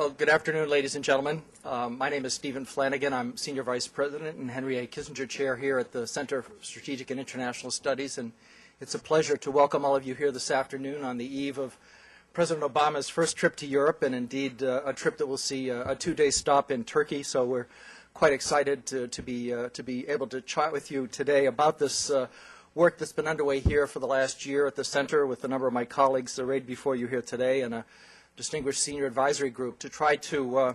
Well, good afternoon, ladies and gentlemen. My name is Stephen Flanagan. I'm Senior Vice President and Henry A. Kissinger Chair here at the Center for Strategic and International Studies, and it's a pleasure to welcome all of you here this afternoon on the eve of President Obama's first trip to Europe, and indeed a trip that will see a two-day stop in Turkey. So we're quite excited to be able to chat with you today about this work that's been underway here for the last year at the Center with a number of my colleagues arrayed before you here today, and a distinguished senior advisory group to try to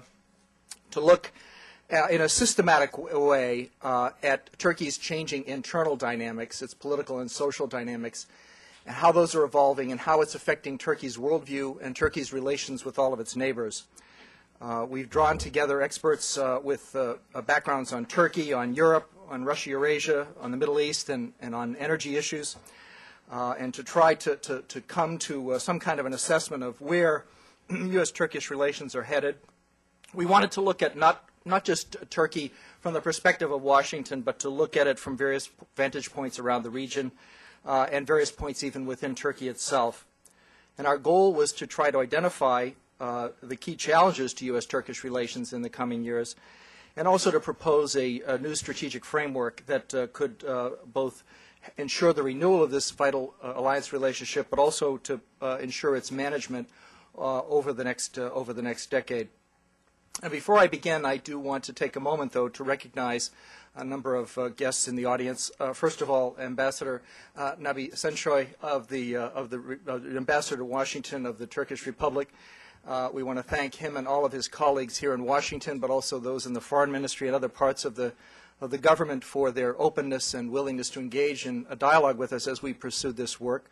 look in a systematic way at Turkey's changing internal dynamics, its political and social dynamics, and how those are evolving and how it's affecting Turkey's worldview and Turkey's relations with all of its neighbors. We've drawn together experts with backgrounds on Turkey, on Europe, on Russia, Eurasia, on the Middle East, and on energy issues, and to try to come to some kind of an assessment of where U.S.-Turkish relations are headed. We wanted to look at not just Turkey from the perspective of Washington, but to look at it from various vantage points around the region and various points even within Turkey itself. And our goal was to try to identify the key challenges to U.S.-Turkish relations in the coming years, and also to propose a new strategic framework that could both ensure the renewal of this vital alliance relationship, but also to ensure its management over the next decade. And before I begin, I do want to take a moment, though, to recognize a number of guests in the audience. First of all, Ambassador Nabi Sensoy of the Ambassador to Washington of the Turkish Republic. We want to thank him and all of his colleagues here in Washington, but also those in the Foreign Ministry and other parts of the government for their openness and willingness to engage in a dialogue with us as we pursue this work.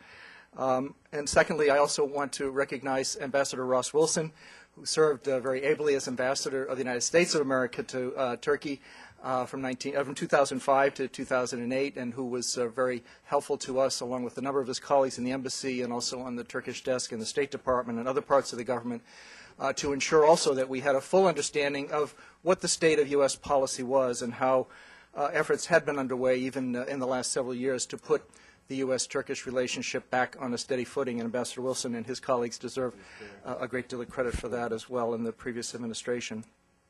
And secondly, I also want to recognize Ambassador Ross Wilson, who served very ably as Ambassador of the United States of America to Turkey from 2005 to 2008, and who was very helpful to us, along with a number of his colleagues in the embassy and also on the Turkish desk in the State Department and other parts of the government, to ensure also that we had a full understanding of what the state of U.S. policy was and how efforts had been underway even in the last several years to put the U.S.-Turkish relationship back on a steady footing, and Ambassador Wilson and his colleagues deserve a great deal of credit for that as well in the previous administration.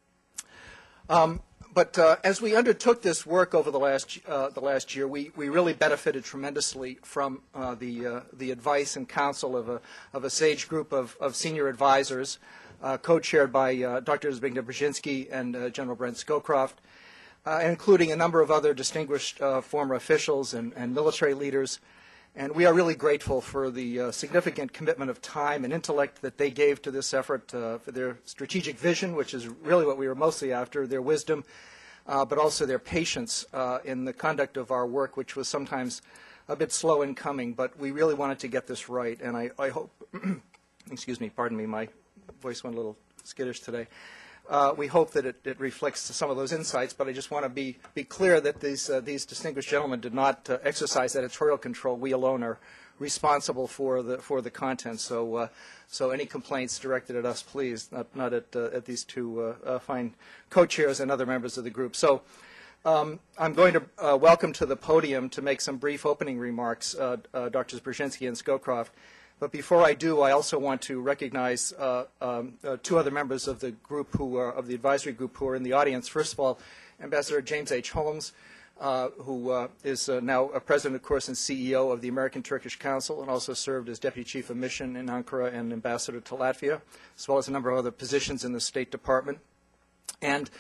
But as we undertook this work over the last year, we really benefited tremendously from the advice and counsel of a sage group of senior advisors, co-chaired by Dr. Zbigniew Brzezinski and General Brent Scowcroft, including a number of other distinguished former officials and military leaders. And we are really grateful for the significant commitment of time and intellect that they gave to this effort, for their strategic vision, which is really what we were mostly after, their wisdom, but also their patience in the conduct of our work, which was sometimes a bit slow in coming. But we really wanted to get this right, and I hope, excuse me, pardon me, my voice went a little skittish today. We hope that it reflects some of those insights, but I just want to be clear that these distinguished gentlemen did not exercise editorial control. We alone are responsible for the content. So any complaints directed at us, please, not at these two fine co-chairs and other members of the group. So I'm going to welcome to the podium to make some brief opening remarks Drs. Brzezinski and Scowcroft. But before I do, I also want to recognize two other members of the group of the advisory group who are in the audience. First of all, Ambassador James H. Holmes, who is now a president, of course, and CEO of the American Turkish Council, and also served as Deputy Chief of Mission in Ankara and Ambassador to Latvia, as well as a number of other positions in the State Department. And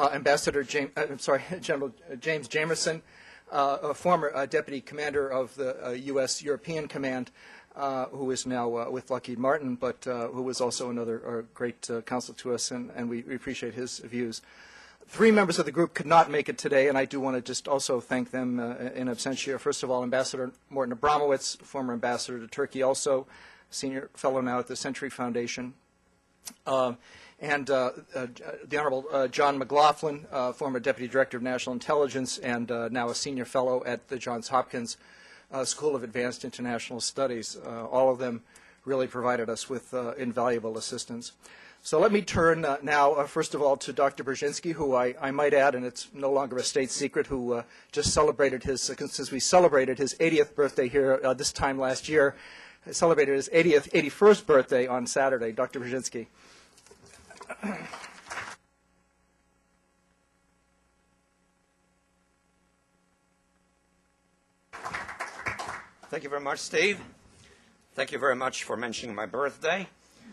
General James Jamerson, a former Deputy Commander of the U.S. European Command, who is now with Lockheed Martin, but who was also another great counsel to us, and we appreciate his views. Three members of the group could not make it today, and I do want to just also thank them in absentia. First of all, Ambassador Morton Abramowitz, former ambassador to Turkey, also senior fellow now at the Century Foundation, and the Honorable John McLaughlin, former Deputy Director of National Intelligence and now a senior fellow at the Johns Hopkins School of Advanced International Studies. All of them really provided us with invaluable assistance. So let me turn now, first of all, to Dr. Brzezinski, who I might add, and it's no longer a state secret, who just celebrated his, since we celebrated his 80th birthday here this time last year, celebrated his 81st birthday on Saturday. Dr. Brzezinski. Thank you very much, Steve. Thank you very much for mentioning my birthday.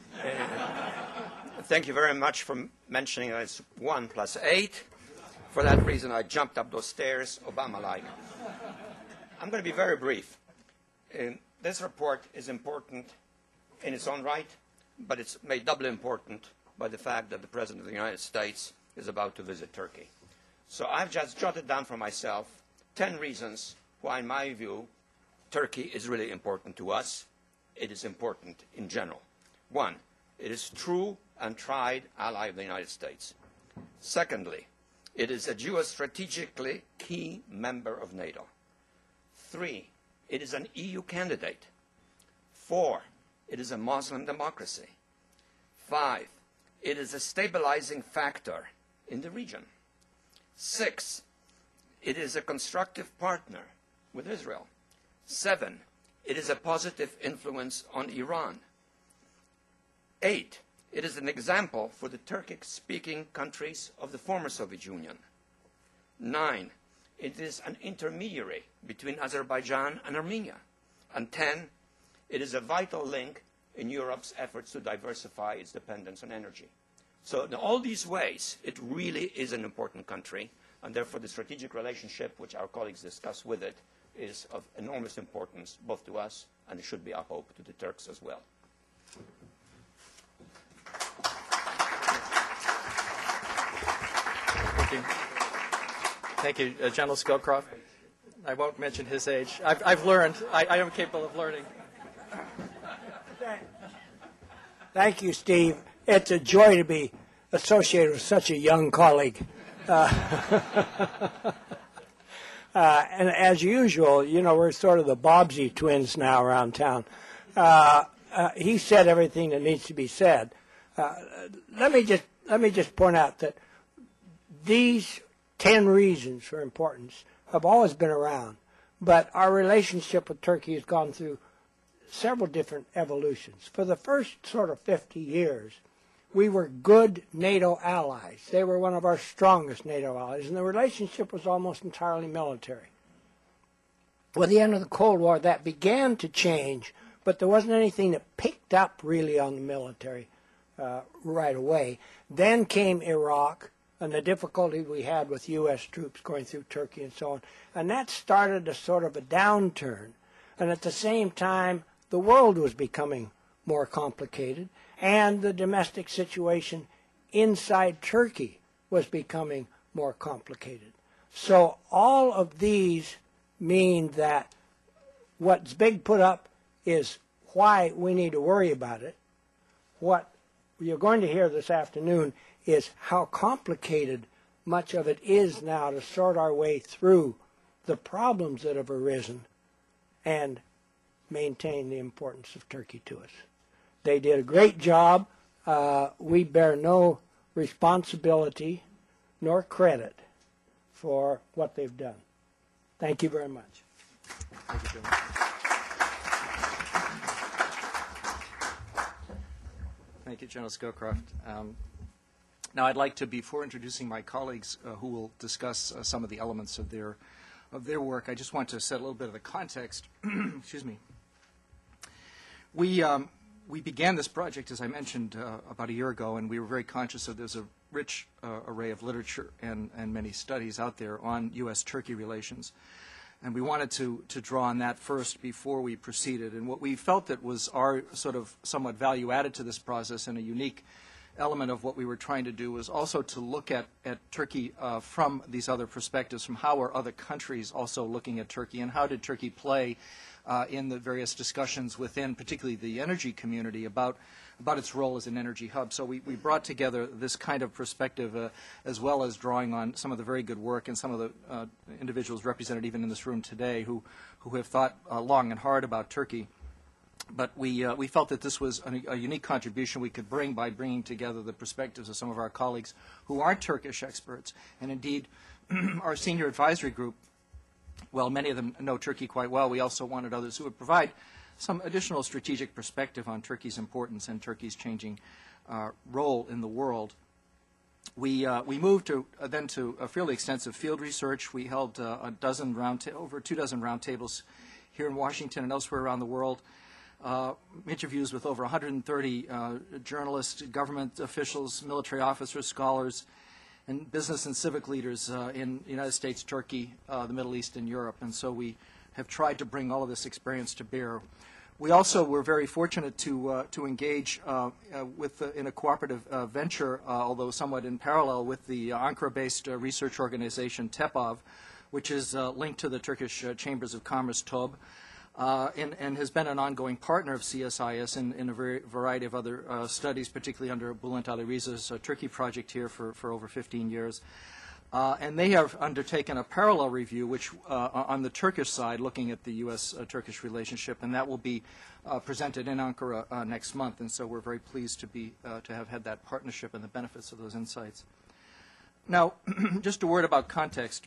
Thank you very much for mentioning that it's 1 + 8. For that reason, I jumped up those stairs, Obama-like. I'm going to be very brief. This report is important in its own right, but it's made doubly important by the fact that the President of the United States is about to visit Turkey. So I've just jotted down for myself 10 reasons why, in my view, Turkey is really important to us. It is important in general. 1, it is true and tried ally of the United States. Secondly, it is a geostrategically key member of NATO. 3, it is an EU candidate. 4, it is a Muslim democracy. 5, it is a stabilizing factor in the region. 6, it is a constructive partner with Israel. 7, it is a positive influence on Iran. 8, it is an example for the Turkic-speaking countries of the former Soviet Union. 9, it is an intermediary between Azerbaijan and Armenia. And 10, it is a vital link in Europe's efforts to diversify its dependence on energy. So in all these ways, it really is an important country, and therefore the strategic relationship, which our colleagues discuss with it, is of enormous importance both to us and it should be, I hope, to the Turks as well. Thank you. Thank you, General Scowcroft. I won't mention his age. I've learned. I am capable of learning. Thank you, Steve. It's a joy to be associated with such a young colleague. And as usual, you know, we're sort of the Bobbsey twins now around town. He said everything that needs to be said. Let me just point out that these 10 reasons for importance have always been around, but our relationship with Turkey has gone through several different evolutions. For the first sort of 50 years, we were good NATO allies. They were one of our strongest NATO allies, and the relationship was almost entirely military. With the end of the Cold War, that began to change, but there wasn't anything that picked up really on the military right away. Then came Iraq and the difficulty we had with U.S. troops going through Turkey and so on, and that started a sort of a downturn. And at the same time, the world was becoming more complicated, and the domestic situation inside Turkey was becoming more complicated. So all of these mean that what Zbig put up is why we need to worry about it. What you're going to hear this afternoon is how complicated much of it is now to sort our way through the problems that have arisen and maintain the importance of Turkey to us. They did a great job. We bear no responsibility nor credit for what they've done. Thank you very much. Thank you, General. Thank you, General Scowcroft. Now, I'd like to, before introducing my colleagues who will discuss some of the elements of their work, I just want to set a little bit of the context. Excuse me. We began this project, as I mentioned, about a year ago, and we were very conscious that there's a rich array of literature and many studies out there on U.S.-Turkey relations. And we wanted to draw on that first before we proceeded. And what we felt that was our sort of somewhat value added to this process and a unique element of what we were trying to do was also to look at Turkey from these other perspectives, from how are other countries also looking at Turkey, and how did Turkey play in the various discussions within particularly the energy community about its role as an energy hub. So we brought together this kind of perspective as well as drawing on some of the very good work and some of the individuals represented even in this room today who have thought long and hard about Turkey. But we felt that this was a unique contribution we could bring by bringing together the perspectives of some of our colleagues who aren't Turkish experts. And indeed, our senior advisory group, well, many of them know Turkey quite well. We also wanted others who would provide some additional strategic perspective on Turkey's importance and Turkey's changing role in the world. We moved to then to a fairly extensive field research. We held over 2 dozen roundtables here in Washington and elsewhere around the world. Interviews with over 130 journalists, government officials, military officers, scholars, and business and civic leaders in the United States, Turkey, the Middle East, and Europe. And so we have tried to bring all of this experience to bear. We also were very fortunate to engage in a cooperative venture, although somewhat in parallel, with the Ankara-based research organization TEPAV, which is linked to the Turkish Chambers of Commerce, TOB, and has been an ongoing partner of CSIS in a variety of other studies, particularly under Bülent Ali Riza's Turkey project here for over 15 years. And they have undertaken a parallel review, which on the Turkish side, looking at the U.S.-Turkish relationship, and that will be presented in Ankara next month. And so we're very pleased to have had that partnership and the benefits of those insights. Now, just a word about context.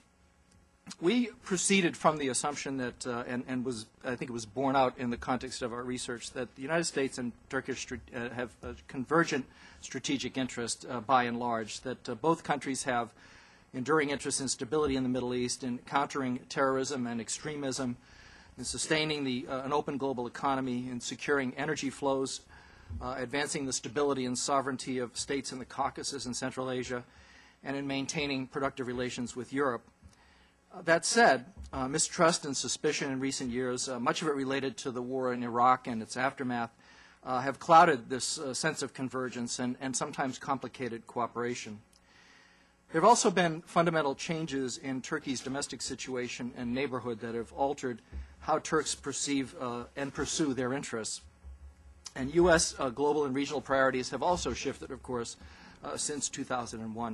We proceeded from the assumption that, and I think it was borne out in the context of our research, that the United States and Turkish have a convergent strategic interest by and large, that both countries have enduring interest in stability in the Middle East, in countering terrorism and extremism, in sustaining an open global economy, in securing energy flows, advancing the stability and sovereignty of states in the Caucasus and Central Asia, and in maintaining productive relations with Europe. That said, mistrust and suspicion in recent years, much of it related to the war in Iraq and its aftermath, have clouded this sense of convergence and sometimes complicated cooperation. There have also been fundamental changes in Turkey's domestic situation and neighborhood that have altered how Turks perceive and pursue their interests. And U.S. Global and regional priorities have also shifted, of course, since 2001.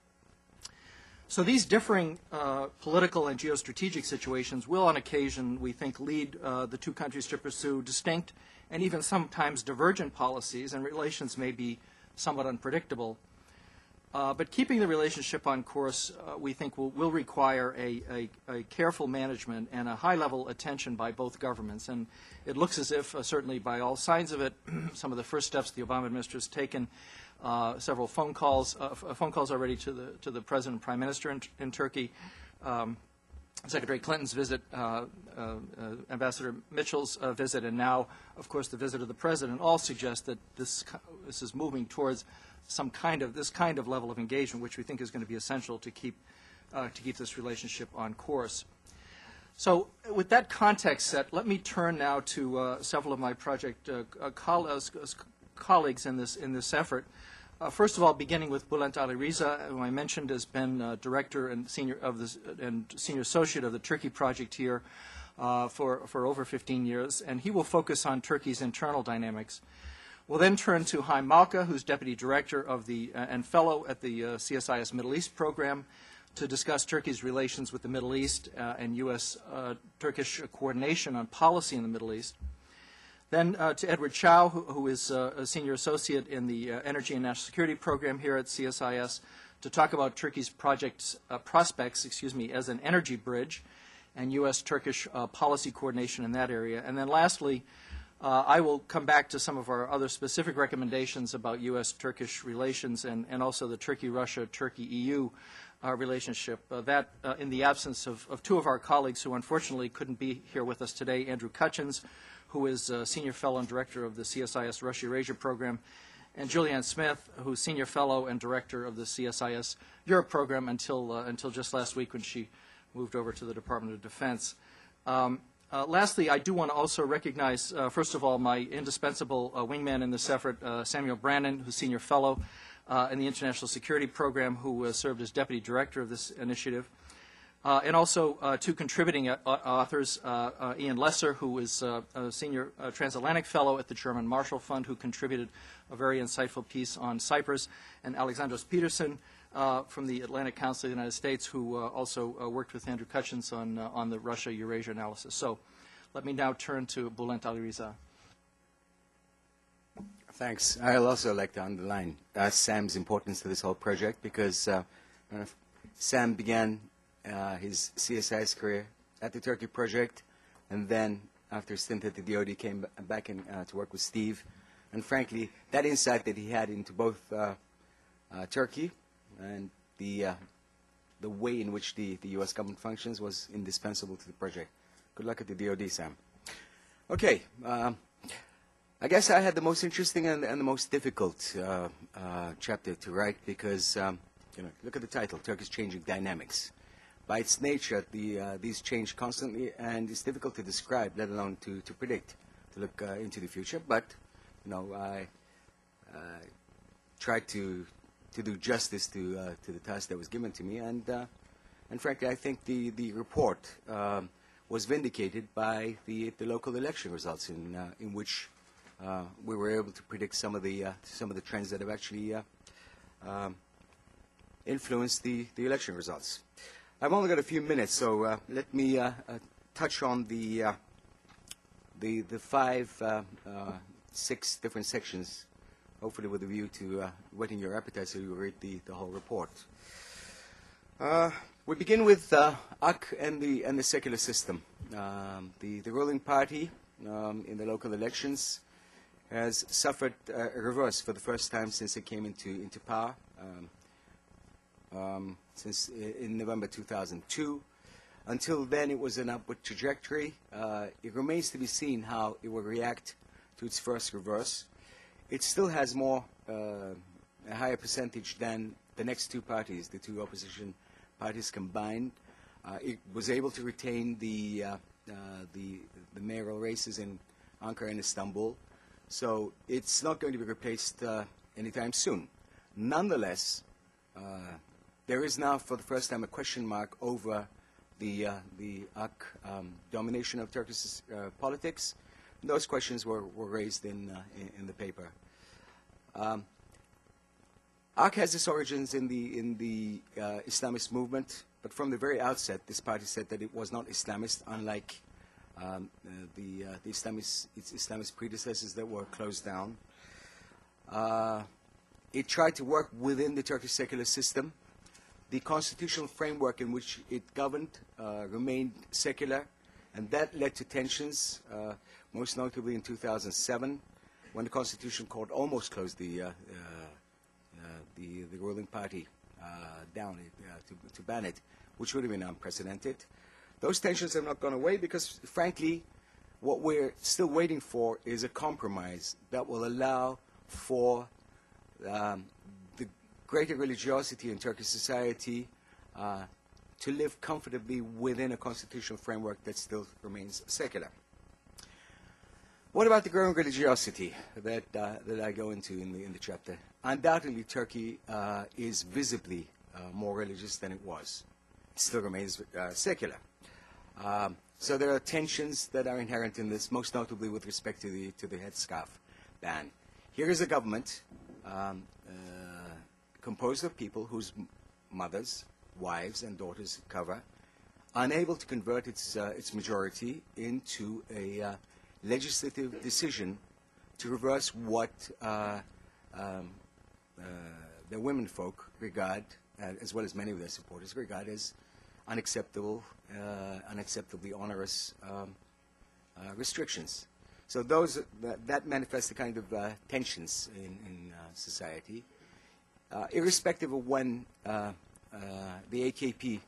So these differing political and geostrategic situations will, on occasion, we think, lead the two countries to pursue distinct and even sometimes divergent policies, and relations may be somewhat unpredictable. But keeping the relationship on course, we think, will require a careful management and a high-level attention by both governments. And it looks as if, certainly by all signs of it, some of the first steps the Obama administration has taken, several phone calls already to the President and Prime Minister in Turkey, Secretary Clinton's visit, Ambassador Mitchell's visit, and now, of course, the visit of the President, all suggest that this is moving towards this kind of level of engagement, which we think is going to be essential to keep this relationship on course. So, with that context set, let me turn now to several of my project colleagues in this effort. First of all, beginning with Bülent Ali Riza, who I mentioned has been director and senior associate of the Turkey project here for over 15 years, and he will focus on Turkey's internal dynamics. We'll then turn to Haim Malka, who's Deputy Director of and Fellow at the CSIS Middle East Program, to discuss Turkey's relations with the Middle East and U.S.-Turkish coordination on policy in the Middle East. Then to Edward Chow, who is a Senior Associate in the Energy and National Security Program here at CSIS, to talk about Turkey's prospects as an energy bridge and U.S.-Turkish policy coordination in that area. And then lastly, I will come back to some of our other specific recommendations about U.S.-Turkish relations and also the Turkey-Russia, Turkey-EU relationship. That in the absence of two of our colleagues who unfortunately couldn't be here with us today, Andrew Cutchins, who is Senior Fellow and Director of the CSIS Russia-Eurasia Program, and Julianne Smith, who's Senior Fellow and Director of the CSIS Europe Program until just last week when she moved over to the Department of Defense. Lastly, I do want to also recognize, first of all, my indispensable wingman in this effort, Samuel Brannan, who's Senior Fellow in the International Security Program, who served as Deputy Director of this initiative. And also two contributing authors, Ian Lesser, who is a Senior Transatlantic Fellow at the German Marshall Fund, who contributed a very insightful piece on Cyprus, and Alexandros Peterson from the Atlantic Council of the United States, who also worked with Andrew Cutchins on the Russia-Eurasia analysis. So let me now turn to Bülent Ali Riza. Thanks. I'll also like to underline Sam's importance to this whole project because Sam began his CSIS career at the Turkey project, and then after a stint at the DoD came back to work with Steve, And frankly, that insight that he had into both Turkey and the way in which the U.S. government functions was indispensable to the project. Good luck at the DoD, Sam. Okay, I guess I had the most interesting and the most difficult chapter to write because, look at the title, Turkey's Changing Dynamics. By its nature, these change constantly, and it's difficult to describe, let alone to predict, to look into the future. But, I tried to do justice to the task that was given to me, and frankly, I think the report was vindicated by the local election results, in which we were able to predict some of the trends that have actually influenced the election results. I've only got a few minutes, so let me touch on the 6 different sections, hopefully with a view to whetting your appetite so you read the whole report. We begin with AK and the secular system. The ruling party in the local elections has suffered a reverse for the first time since it came into power. Since in November 2002. Until then, it was an upward trajectory. It remains to be seen how it will react to its first reverse. It still has a higher percentage than the next 2 parties, the 2 opposition parties combined. It was able to retain the mayoral races in Ankara and Istanbul, so it's not going to be replaced anytime soon. Nonetheless, there is now, for the first time, a question mark over the AK domination of Turkish politics. And those questions were raised in the paper. AK has its origins in the Islamist movement, but from the very outset, this party said that it was not Islamist, unlike its Islamist predecessors that were closed down. It tried to work within the Turkish secular system. The constitutional framework in which it governed remained secular, and that led to tensions, most notably in 2007, when the Constitution Court almost closed the ruling party down to ban it, which would have been unprecedented. Those tensions have not gone away because, frankly, what we're still waiting for is a compromise that will allow for the greater religiosity in Turkish society to live comfortably within a constitutional framework that still remains secular. What about the growing religiosity that I go into in the chapter? Undoubtedly, Turkey is visibly more religious than it was. It still remains secular. So there are tensions that are inherent in this, most notably with respect to the headscarf ban. Here is a government composed of people whose mothers, wives, and daughters cover, unable to convert its majority into a legislative decision to reverse what the women folk regard, as well as many of their supporters, regard as unacceptable, unacceptably onerous restrictions. So that manifests the kind of tensions in society. Irrespective of when the AKP,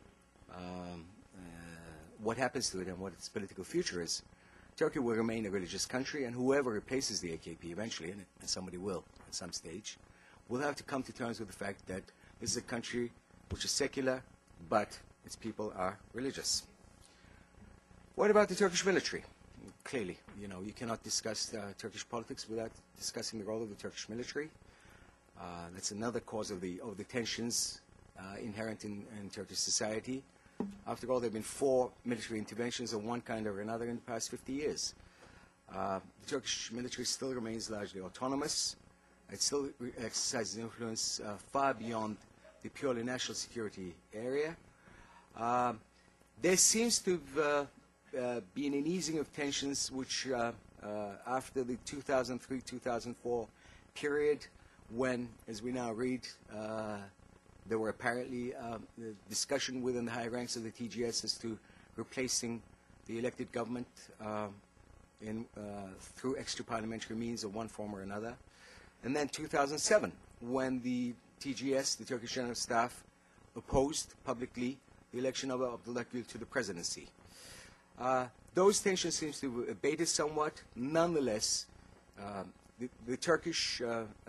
what happens to it and what its political future is, Turkey will remain a religious country, and whoever replaces the AKP eventually, and somebody will at some stage, will have to come to terms with the fact that this is a country which is secular, but its people are religious. What about the Turkish military? Clearly, you cannot discuss Turkish politics without discussing the role of the Turkish military. That's another cause of the tensions inherent in Turkish society. After all, there have been 4 military interventions of one kind or another in the past 50 years. The Turkish military still remains largely autonomous. It still exercises influence far beyond the purely national security area. There seems to have been an easing of tensions which, after the 2003-2004 period, when, as we now read, there were apparently discussion within the high ranks of the TGS as to replacing the elected government through extra-parliamentary means of one form or another. And then 2007, when the TGS, the Turkish General Staff, opposed publicly the election of Abdullah Gül to the presidency. Those tensions seem to have abated somewhat. Nonetheless, the Turkish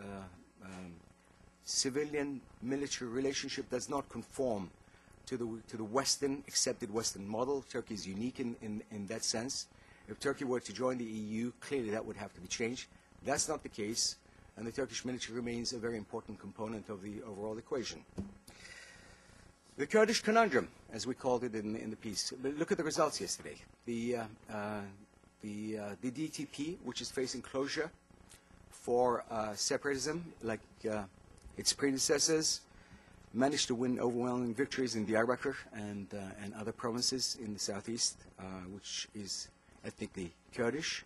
civilian-military relationship does not conform to the Western, accepted Western model. Turkey is unique in that sense. If Turkey were to join the EU, clearly that would have to be changed. That's not the case, and the Turkish military remains a very important component of the overall equation. The Kurdish conundrum, as we called it in the piece. Look at the results yesterday. The DTP, which is facing closure for separatism, like its predecessors, managed to win overwhelming victories in Diyarbakir and other provinces in the southeast, which is ethnically Kurdish.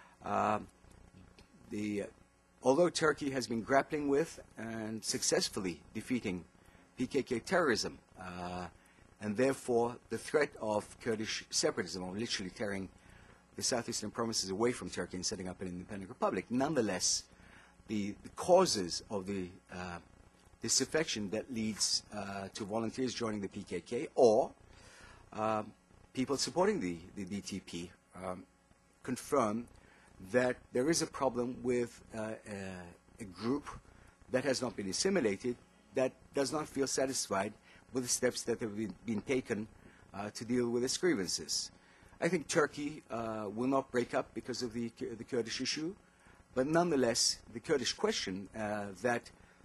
Although Turkey has been grappling with and successfully defeating PKK terrorism, and therefore the threat of Kurdish separatism, or literally tearing the southeastern provinces away from Turkey and setting up an independent republic, nonetheless, the causes of the disaffection that leads to volunteers joining the PKK or people supporting the DTP confirm that there is a problem with a group that has not been assimilated, that does not feel satisfied with the steps that have been taken to deal with its grievances. I think Turkey will not break up because of the Kurdish issue, but nonetheless, the Kurdish question that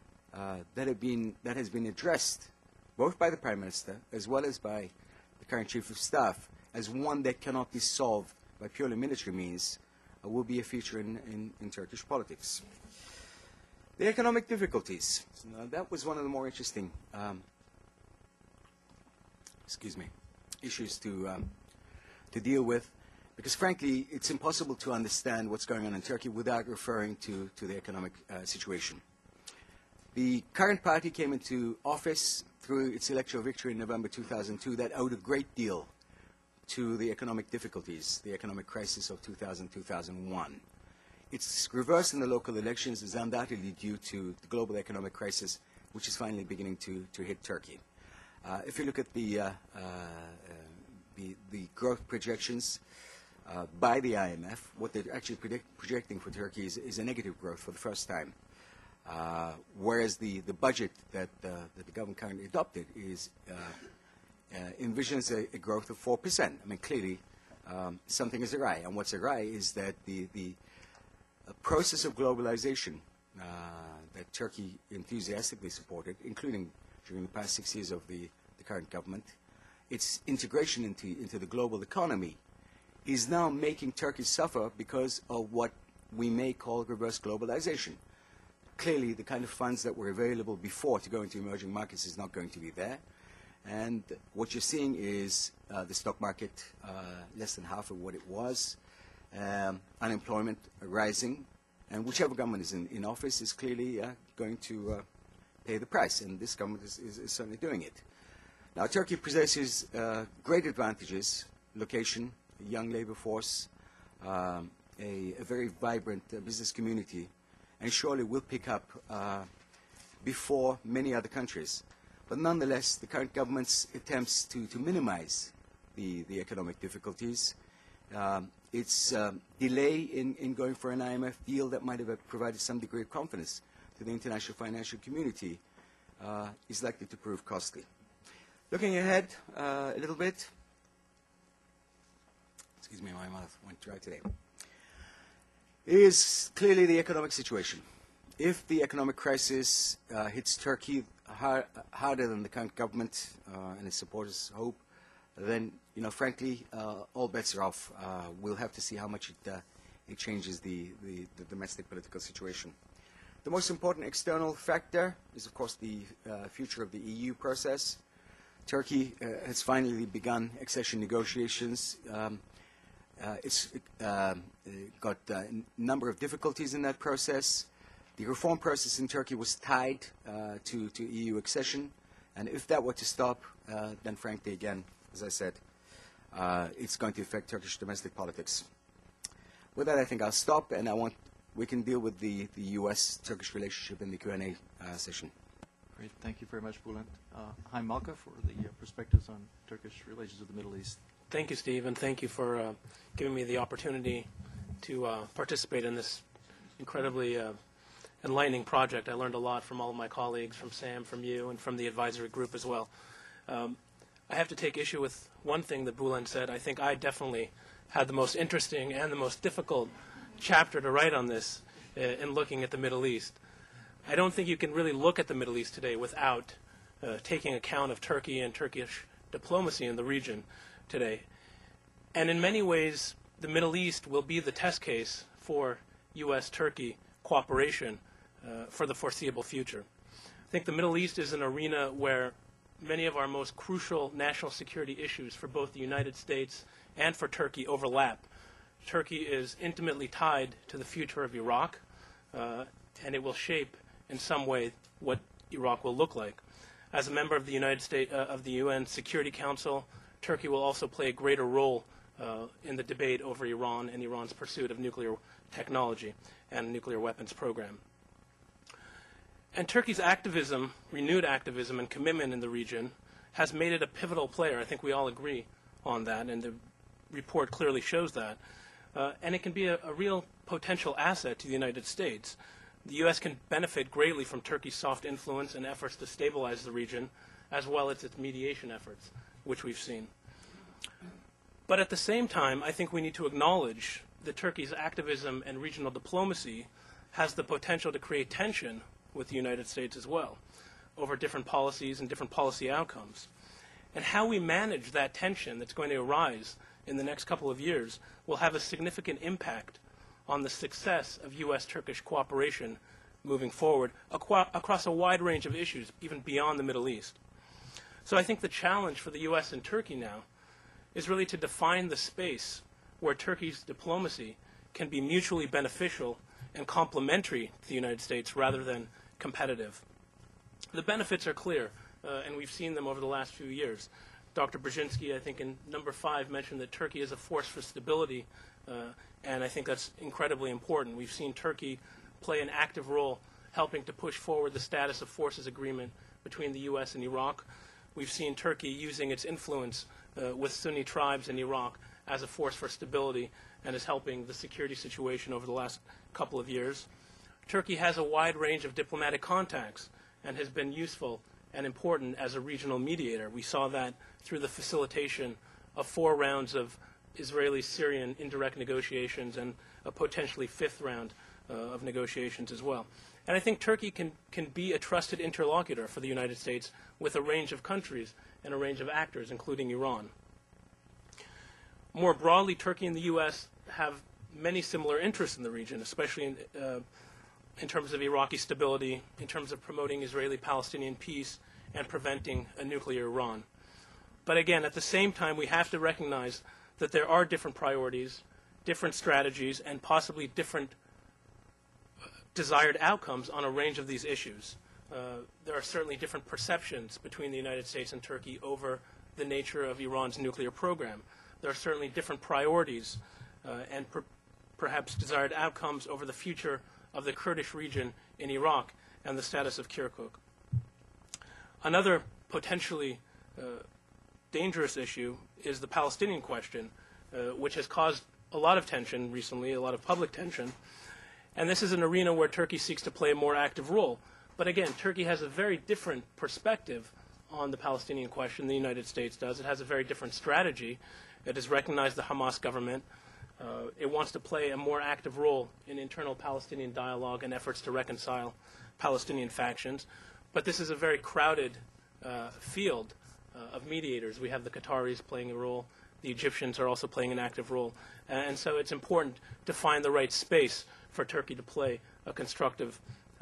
has been addressed both by the Prime Minister as well as by the current Chief of Staff as one that cannot be solved by purely military means will be a feature in Turkish politics. The economic difficulties. That was one of the more interesting issues to deal with, because frankly, it's impossible to understand what's going on in Turkey without referring to the economic situation. The current party came into office through its electoral victory in November 2002 that owed a great deal to the economic difficulties, the economic crisis of 2000-2001. Its reverse in the local elections is undoubtedly due to the global economic crisis, which is finally beginning to hit Turkey. If you look at the growth projections by the IMF, what they're actually projecting for Turkey is a negative growth for the first time. Whereas the budget that the government currently adopted envisions a growth of 4%. I mean, clearly, something is awry. And what's awry is that the process of globalization that Turkey enthusiastically supported, including during the past 6 years of the current government, its integration into the global economy is now making Turkey suffer because of what we may call reverse globalization. Clearly, the kind of funds that were available before to go into emerging markets is not going to be there. And what you're seeing is the stock market less than half of what it was, unemployment rising, and whichever government is in office is clearly going to pay the price, and this government is certainly doing it. Now, Turkey possesses great advantages: location, a young labor force, a very vibrant business community, and surely will pick up before many other countries. But nonetheless, the current government's attempts to minimize the economic difficulties, its delay in going for an IMF deal that might have provided some degree of confidence to the international financial community is likely to prove costly. Looking ahead a little bit, excuse me, my mouth went dry today, is clearly the economic situation. If the economic crisis hits Turkey harder than the current government and its supporters hope, then, frankly, all bets are off. We'll have to see how much it changes the domestic political situation. The most important external factor is, of course, the future of the EU process. Turkey has finally begun accession negotiations. It's got a number of difficulties in that process. The reform process in Turkey was tied to EU accession, and if that were to stop, then frankly, again, as I said, it's going to affect Turkish domestic politics. With that, I think I'll stop, and we can deal with the U.S.-Turkish relationship in the Q&A session. Great. Thank you very much, Bülent. Haim Malka for the perspectives on Turkish relations with the Middle East. Thank you, Steve, and thank you for giving me the opportunity to participate in this incredibly enlightening project. I learned a lot from all of my colleagues, from Sam, from you, and from the advisory group as well. I have to take issue with one thing that Bülent said. I think I definitely had the most interesting and the most difficult chapter to write on this in looking at the Middle East. I don't think you can really look at the Middle East today without taking account of Turkey and Turkish diplomacy in the region today. And in many ways, the Middle East will be the test case for U.S.-Turkey cooperation for the foreseeable future. I think the Middle East is an arena where many of our most crucial national security issues for both the United States and for Turkey overlap. Turkey is intimately tied to the future of Iraq, and it will shape in some way what Iraq will look like. As a member of the United States of the UN Security Council, Turkey will also play a greater role in the debate over Iran and Iran's pursuit of nuclear technology and nuclear weapons program. And Turkey's activism, renewed activism and commitment in the region has made it a pivotal player. I think we all agree on that, and the report clearly shows that. And it can be a real potential asset to the United States. The U.S. can benefit greatly from Turkey's soft influence and efforts to stabilize the region, as well as its mediation efforts, which we've seen. But at the same time, I think we need to acknowledge that Turkey's activism and regional diplomacy has the potential to create tension with the United States as well, over different policies and different policy outcomes. And how we manage that tension that's going to arise in the next couple of years will have a significant impact on the success of U.S.-Turkish cooperation moving forward across a wide range of issues, even beyond the Middle East. So I think the challenge for the U.S. and Turkey now is really to define the space where Turkey's diplomacy can be mutually beneficial and complementary to the United States rather than competitive. The benefits are clear, and we've seen them over the last few years. Dr. Brzezinski, I think in number 5, mentioned that Turkey is a force for stability, and I think that's incredibly important. We've seen Turkey play an active role helping to push forward the status of forces agreement between the U.S. and Iraq. We've seen Turkey using its influence with Sunni tribes in Iraq as a force for stability and is helping the security situation over the last couple of years. Turkey has a wide range of diplomatic contacts and has been useful and important as a regional mediator. We saw that through the facilitation of 4 rounds of Israeli-Syrian indirect negotiations and a potentially 5th round of negotiations as well. And I think Turkey can be a trusted interlocutor for the United States with a range of countries and a range of actors, including Iran. More broadly, Turkey and the U.S. have many similar interests in the region, especially in terms of Iraqi stability, in terms of promoting Israeli-Palestinian peace, and preventing a nuclear Iran. But again, at the same time, we have to recognize that there are different priorities, different strategies, and possibly different desired outcomes on a range of these issues. There are certainly different perceptions between the United States and Turkey over the nature of Iran's nuclear program. There are certainly different priorities and perhaps desired outcomes over the future of the Kurdish region in Iraq and the status of Kirkuk. Another potentially dangerous issue is the Palestinian question, which has caused a lot of tension recently, a lot of public tension. And this is an arena where Turkey seeks to play a more active role. But again, Turkey has a very different perspective on the Palestinian question than the United States does. It has a very different strategy. It has recognized the Hamas government. It wants to play a more active role in internal Palestinian dialogue and efforts to reconcile Palestinian factions. But this is a very crowded field of mediators. We have the Qataris playing a role. The Egyptians are also playing an active role. And so it's important to find the right space for Turkey to play a constructive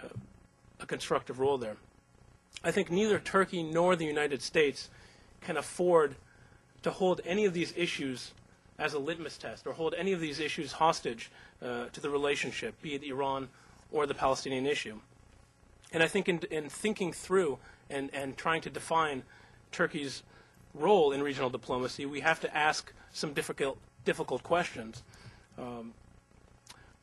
role there. I think neither Turkey nor the United States can afford to hold any of these issues as a litmus test or hold any of these issues hostage to the relationship, be it Iran or the Palestinian issue. And I think in thinking through and trying to define Turkey's role in regional diplomacy, we have to ask some difficult questions.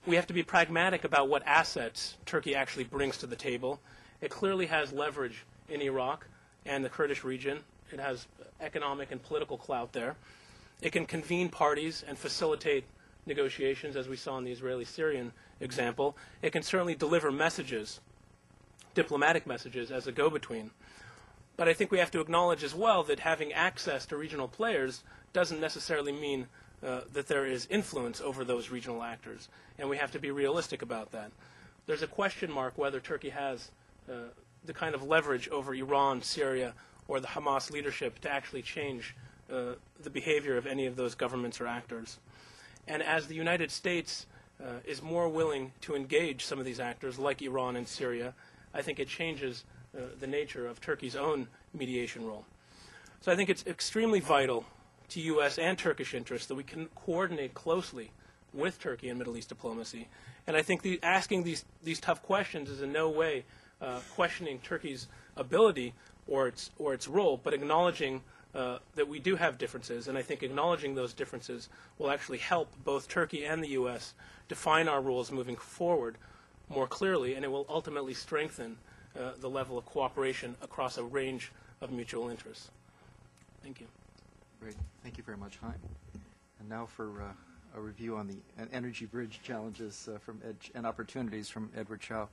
we have to be pragmatic about what assets Turkey actually brings to the table. It clearly has leverage in Iraq and the Kurdish region. It has economic and political clout there. It can convene parties and facilitate negotiations, as we saw in the Israeli-Syrian example. It can certainly deliver messages, diplomatic messages, as a go-between. But I think we have to acknowledge as well that having access to regional players doesn't necessarily mean that there is influence over those regional actors, and we have to be realistic about that. There's a question mark whether Turkey has the kind of leverage over Iran, Syria, or the Hamas leadership to actually change the behavior of any of those governments or actors. And as the United States is more willing to engage some of these actors, like Iran and Syria, I think it changes the nature of Turkey's own mediation role. So I think it's extremely vital to U.S. and Turkish interests that we can coordinate closely with Turkey in Middle East diplomacy. And I think asking these tough questions is in no way questioning Turkey's ability or its role, but acknowledging that we do have differences. And I think acknowledging those differences will actually help both Turkey and the U.S. define our rules moving forward more clearly, and it will ultimately strengthen the level of cooperation across a range of mutual interests. Thank you. Great. Thank you very much, Hein. And now for a review on the energy bridge challenges and opportunities from Edward Chow.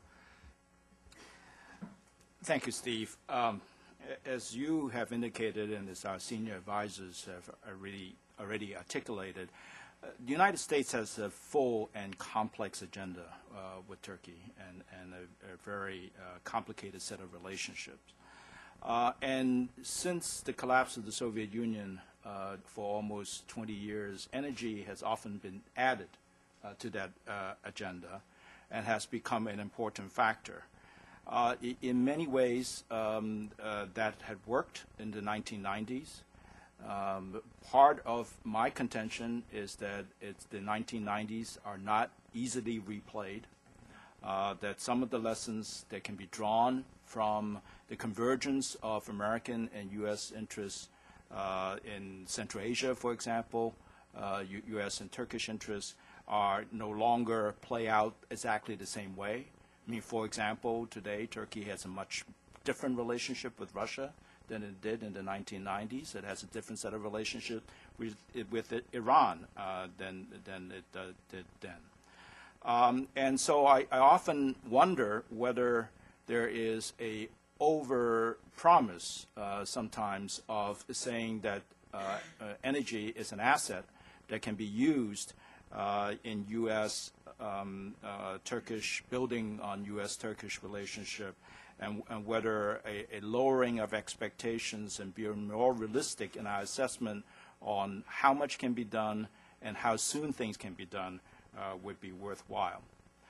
Thank you, Steve. As you have indicated, and as our senior advisors have already articulated, the United States has a full and complex agenda with Turkey and a very complicated set of relationships. And since the collapse of the Soviet Union for almost 20 years, energy has often been added to that agenda and has become an important factor. In many ways, that had worked in the 1990s. Part of my contention is that the 1990s are not easily replayed, that some of the lessons that can be drawn from the convergence of American and U.S. interests in Central Asia, for example, U.S. and Turkish interests are no longer play out exactly the same way. I mean, for example, today Turkey has a much different relationship with Russia than it did in the 1990s. It has a different set of relationship with Iran than it did then. And so I often wonder whether there is a over-promise sometimes of saying that energy is an asset that can be used in U.S. Turkish, building on U.S.-Turkish relationship, and whether a lowering of expectations and being more realistic in our assessment on how much can be done and how soon things can be done would be worthwhile.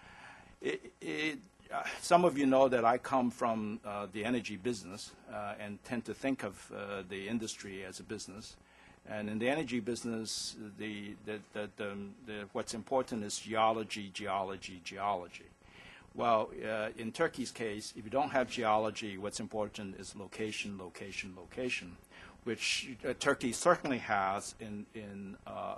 Some of you know that I come from the energy business and tend to think of the industry as a business. And in the energy business, what's important is geology, geology, geology. Well, in Turkey's case, if you don't have geology, what's important is location, location, location, which Turkey certainly has in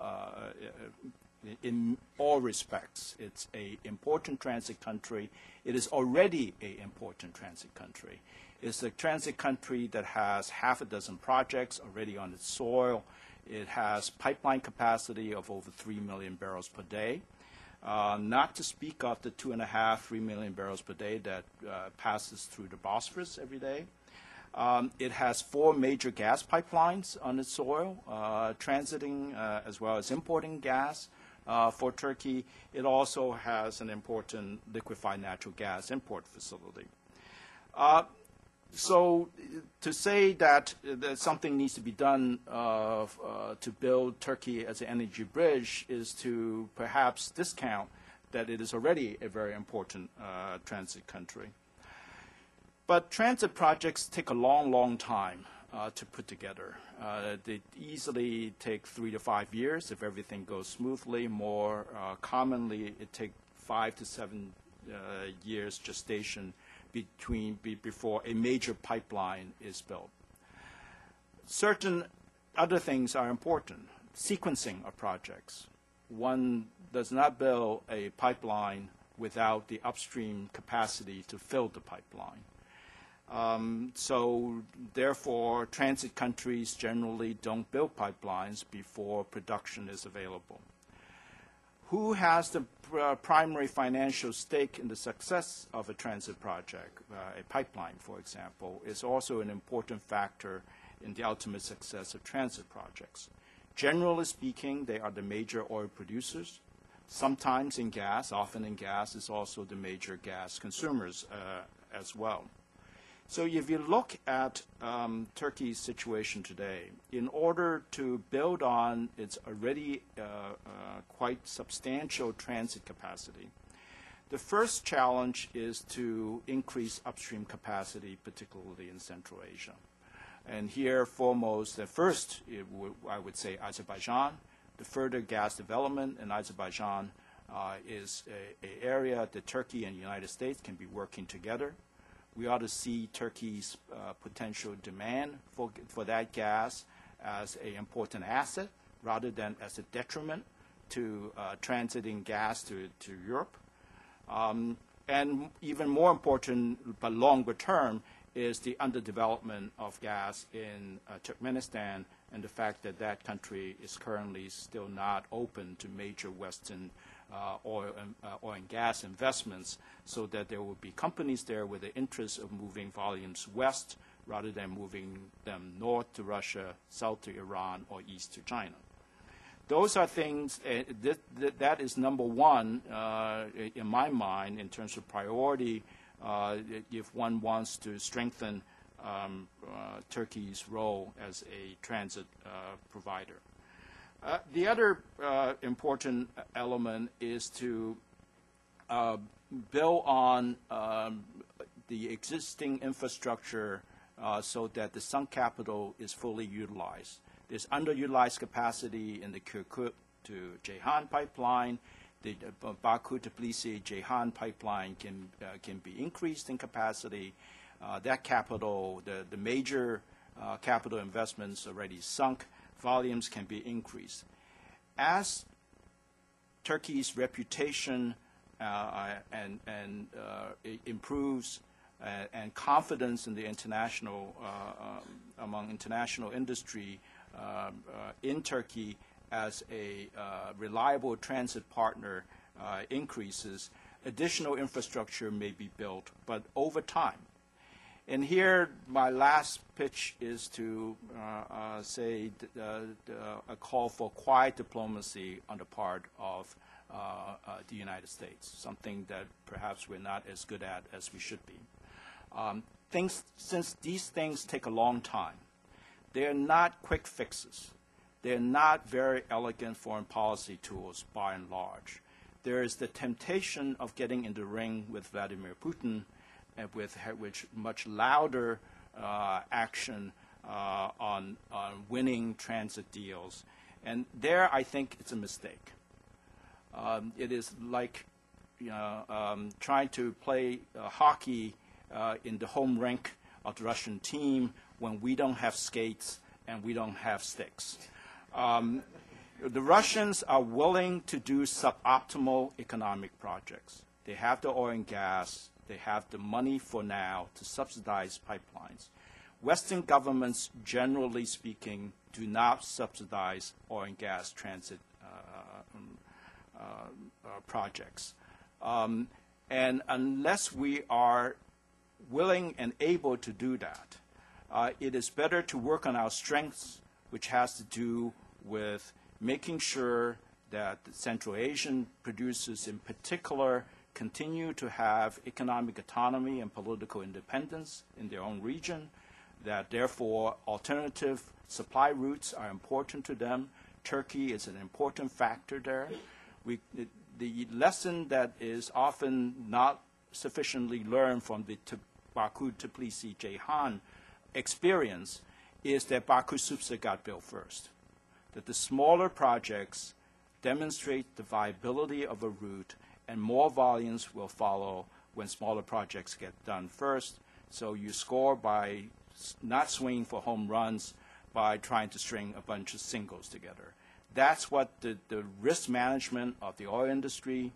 all respects. It's an important transit country. It is already an important transit country. It's a transit country that has half a dozen projects already on its soil. It has pipeline capacity of over 3 million barrels per day, not to speak of the 2.5, 3 million barrels per day that passes through the Bosphorus every day. It has 4 major gas pipelines on its soil, transiting as well as importing gas for Turkey. It also has an important liquefied natural gas import facility. So to say that something needs to be done to build Turkey as an energy bridge is to perhaps discount that it is already a very important transit country. But transit projects take a long, long time to put together. They easily take 3 to 5 years if everything goes smoothly. More commonly, it takes 5 to 7 years gestation before a major pipeline is built. Certain other things are important. Sequencing of projects. one does not build a pipeline without the upstream capacity to fill the pipeline. So therefore, transit countries generally don't build pipelines before production is available. Who has the primary financial stake in the success of a transit project? A pipeline, for example, is also an important factor in the ultimate success of transit projects. Generally speaking, they are the major oil producers. Sometimes in gas, often in gas, is also the major gas consumers as well. So if you look at Turkey's situation today, in order to build on its already quite substantial transit capacity, the first challenge is to increase upstream capacity, particularly in Central Asia. And here, foremost, first, I would say Azerbaijan. The further gas development in Azerbaijan is an area that Turkey and the United States can be working together. We ought to see Turkey's potential demand for that gas as an important asset rather than as a detriment to transiting gas to Europe. And even more important, but longer term, is the underdevelopment of gas in Turkmenistan and the fact that that country is currently still not open to major Western oil and gas investments, so that there will be companies there with the interest of moving volumes west rather than moving them north to Russia, south to Iran, or east to China. Those are things, that is number one in my mind in terms of priority if one wants to strengthen Turkey's role as a transit provider. The other important element is to build on the existing infrastructure so that the sunk capital is fully utilized. There's underutilized capacity in the Kirkuk to Ceyhan pipeline. The Baku-Tbilisi-Ceyhan pipeline can be increased in capacity. That capital, the major capital investments already sunk, volumes can be increased. As Turkey's reputation improves and confidence in the international among international industry in Turkey as a reliable transit partner increases, additional infrastructure may be built, but over time. And here, my last pitch is to say a call for quiet diplomacy on the part of the United States, something that perhaps we're not as good at as we should be. Since these things take a long time, they're not quick fixes. They're not very elegant foreign policy tools, by and large. There is the temptation of getting in the ring with Vladimir Putin, and with much louder action on winning transit deals. And there, I think it's a mistake. It is like trying to play hockey in the home rink of the Russian team when we don't have skates and we don't have sticks. The Russians are willing to do suboptimal economic projects. They have the oil and gas. They have the money for now to subsidize pipelines. Western governments, generally speaking, do not subsidize oil and gas transit projects. And unless we are willing and able to do that, it is better to work on our strengths, which has to do with making sure that the Central Asian producers in particular continue to have economic autonomy and political independence in their own region, that therefore alternative supply routes are important to them. Turkey is an important factor there. The lesson that is often not sufficiently learned from the Baku-Tbilisi-Ceyhan experience is that Baku-Supsa got built first, that the smaller projects demonstrate the viability of a route, and more volumes will follow when smaller projects get done first. So you score by not swinging for home runs, by trying to string a bunch of singles together. that's what the risk management of the oil industry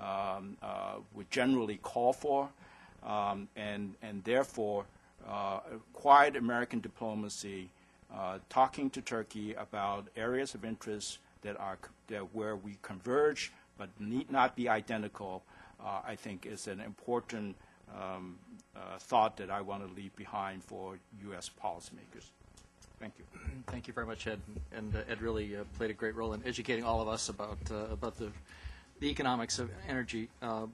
would generally call for, and therefore quiet American diplomacy, talking to Turkey about areas of interest that where we converge but need not be identical, I think is an important thought that I want to leave behind for U.S. policymakers. Thank you. Thank you very much, Ed. And Ed really played a great role in educating all of us about the economics of energy, and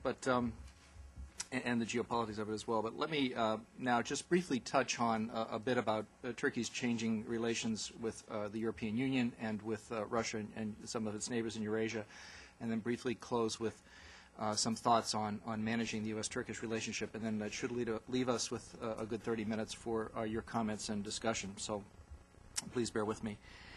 the geopolitics of it as well. But let me now just briefly touch on a bit about Turkey's changing relations with the European Union and with Russia and some of its neighbors in Eurasia, and then briefly close with some thoughts on managing the U.S.-Turkish relationship, and then that should leave us with a good 30 minutes for your comments and discussion. So please bear with me.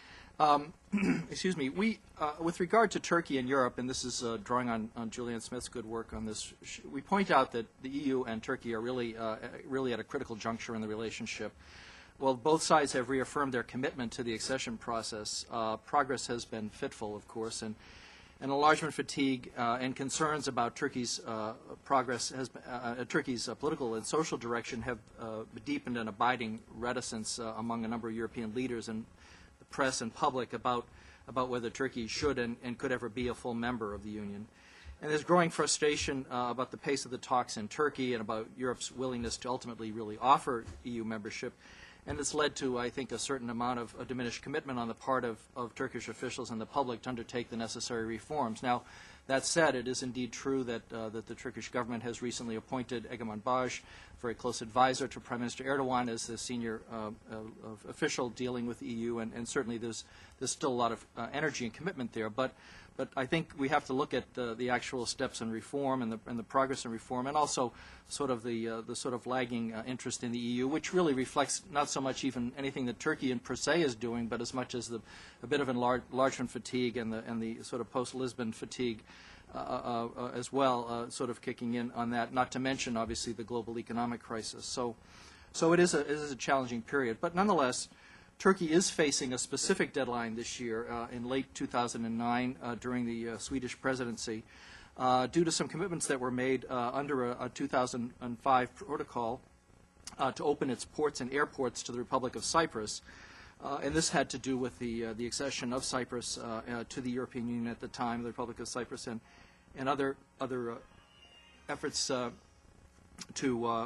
Excuse me. With regard to Turkey and Europe, and this is drawing on Julian Smith's good work on this, we point out that the EU and Turkey are really at a critical juncture in the relationship. While both sides have reaffirmed their commitment to the accession process, progress has been fitful, of course, and enlargement fatigue and concerns about Turkey's progress Turkey's political and social direction have deepened an abiding reticence among a number of European leaders and the press and public about whether Turkey should and could ever be a full member of the Union. And there's growing frustration about the pace of the talks in Turkey and about Europe's willingness to ultimately really offer EU membership. And it's led to, I think, a certain amount of a diminished commitment on the part of Turkish officials and the public to undertake the necessary reforms. Now, that said, it is indeed true that the Turkish government has recently appointed Egemen Bağış, a very close advisor to Prime Minister Erdogan, as the senior official dealing with the EU, and certainly there's still a lot of energy and commitment there. But I think we have to look at the actual steps in reform and the progress in reform, and also sort of the sort of lagging interest in the EU, which really reflects not so much even anything that Turkey in per se is doing, but as much as a bit of enlargement fatigue and the sort of post-Lisbon fatigue as well, sort of kicking in on that. Not to mention, obviously, the global economic crisis. So it is a challenging period, but nonetheless, Turkey is facing a specific deadline this year in late 2009 during the Swedish presidency due to some commitments that were made under a 2005 protocol to open its ports and airports to the Republic of Cyprus. And this had to do with the accession of Cyprus to the European Union at the time, the Republic of Cyprus, and other efforts to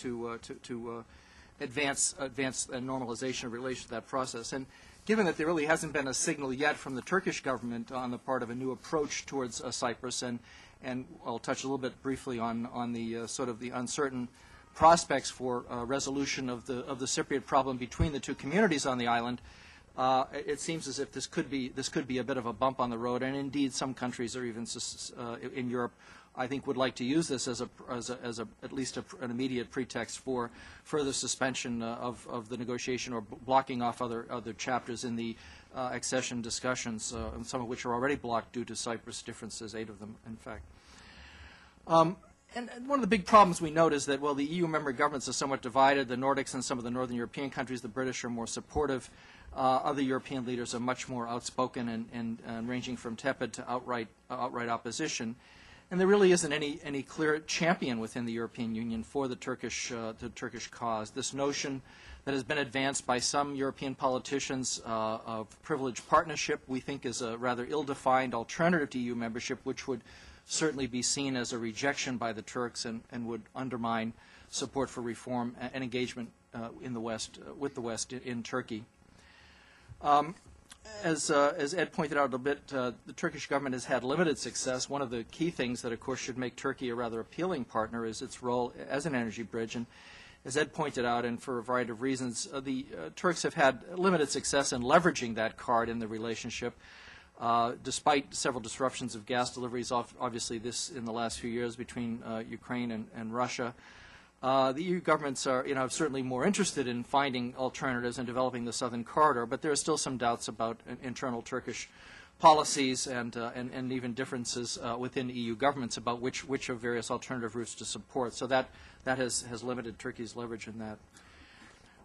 advance normalization of relations to that process. And given that there really hasn't been a signal yet from the Turkish government on the part of a new approach towards Cyprus, and I'll touch a little bit briefly on the sort of the uncertain prospects for resolution of the Cypriot problem between the two communities on the island, it seems as if this could be a bit of a bump on the road, and indeed some countries, or even in Europe, I think would like to use this as at least an immediate pretext for further suspension of the negotiation or blocking off other chapters in the accession discussions, some of which are already blocked due to Cyprus differences, 8 of them, in fact. And one of the big problems we note is that, well, the EU member governments are somewhat divided. The Nordics and some of the northern European countries, the British, are more supportive. Other European leaders are much more outspoken and ranging from tepid to outright opposition. And there really isn't any clear champion within the European Union for the Turkish cause. This notion that has been advanced by some European politicians of privileged partnership, we think, is a rather ill-defined alternative to EU membership, which would certainly be seen as a rejection by the Turks and would undermine support for reform and engagement in the West with the West in Turkey. As Ed pointed out a bit, the Turkish government has had limited success. One of the key things that, of course, should make Turkey a rather appealing partner is its role as an energy bridge. And as Ed pointed out, and for a variety of reasons, the Turks have had limited success in leveraging that card in the relationship. Despite several disruptions of gas deliveries, obviously this in the last few years between Ukraine and Russia, the EU governments are, certainly more interested in finding alternatives and developing the southern corridor, but there are still some doubts about internal Turkish policies and even differences within EU governments about which of various alternative routes to support. So that has limited Turkey's leverage in that.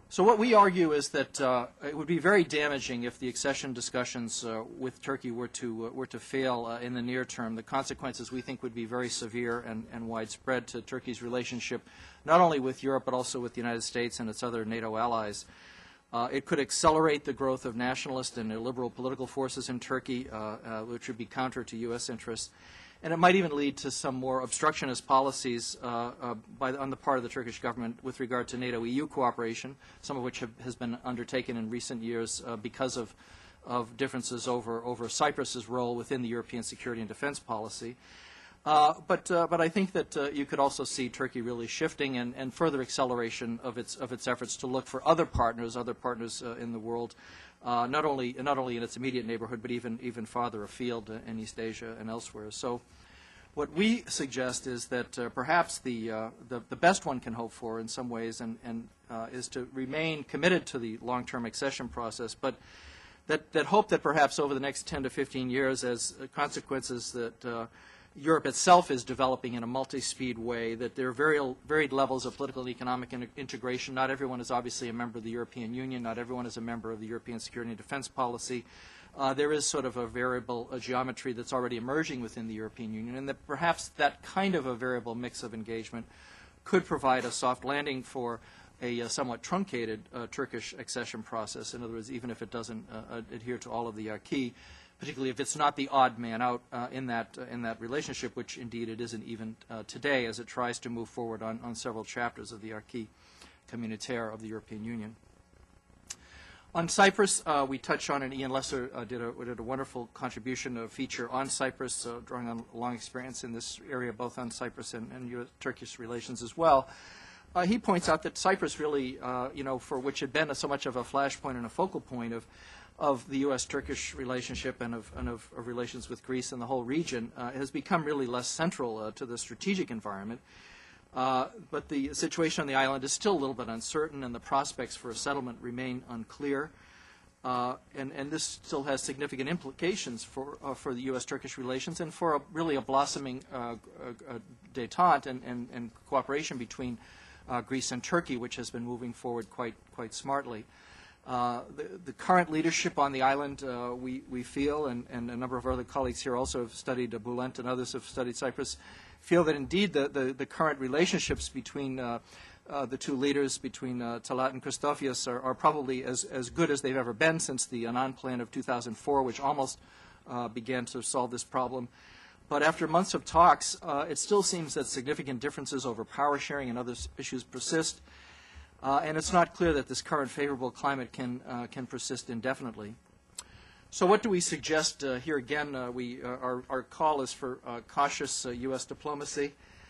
So what we argue is that it would be very damaging if the accession discussions with Turkey were to fail in the near term. The consequences, we think, would be very severe and widespread to Turkey's relationship, not only with Europe but also with the United States and its other NATO allies. It could accelerate the growth of nationalist and illiberal political forces in Turkey, which would be counter to U.S. interests. And it might even lead to some more obstructionist policies on the part of the Turkish government with regard to NATO-EU cooperation, some of which has been undertaken in recent years because of differences over Cyprus's role within the European security and defense policy. But I think that you could also see Turkey really shifting and further acceleration of its efforts to look for other partners in the world, not only in its immediate neighborhood, but even farther afield in East Asia and elsewhere. So, what we suggest is that perhaps the best one can hope for in some ways, and is to remain committed to the long-term accession process, but that hope that perhaps over the next 10 to 15 years, as consequences that Europe itself is developing in a multi-speed way, that there are varied levels of political and economic integration. Not everyone is obviously a member of the European Union. Not everyone is a member of the European security and defense policy. There is sort of a variable geometry that's already emerging within the European Union, and that perhaps that kind of a variable mix of engagement could provide a soft landing for a somewhat truncated Turkish accession process. In other words, even if it doesn't adhere to all of the acquis, particularly if it's not the odd man out in that relationship, which indeed it isn't even today, as it tries to move forward on several chapters of the acquis communautaire of the European Union. On Cyprus, we touched on, and Ian Lesser did a wonderful contribution, a feature on Cyprus, drawing on a long experience in this area, both on Cyprus and US-Turkish relations as well. He points out that Cyprus really, for which had been so much of a flashpoint and a focal point of the U.S.-Turkish relationship and of relations with Greece and the whole region, has become really less central to the strategic environment. But the situation on the island is still a little bit uncertain, and the prospects for a settlement remain unclear. And this still has significant implications for the U.S.-Turkish relations and for really a blossoming détente and cooperation between Greece and Turkey, which has been moving forward quite smartly. The current leadership on the island, we feel, and a number of other colleagues here also have studied Bülent and others have studied Cyprus, feel that indeed the current relationships between the two leaders, between Talat and Christofias, are probably as good as they've ever been since the Annan Plan of 2004, which almost began to solve this problem. But after months of talks, it still seems that significant differences over power sharing and other issues persist. And it's not clear that this current favorable climate can persist indefinitely. So what do we suggest here again? Our call is for cautious U.S. diplomacy,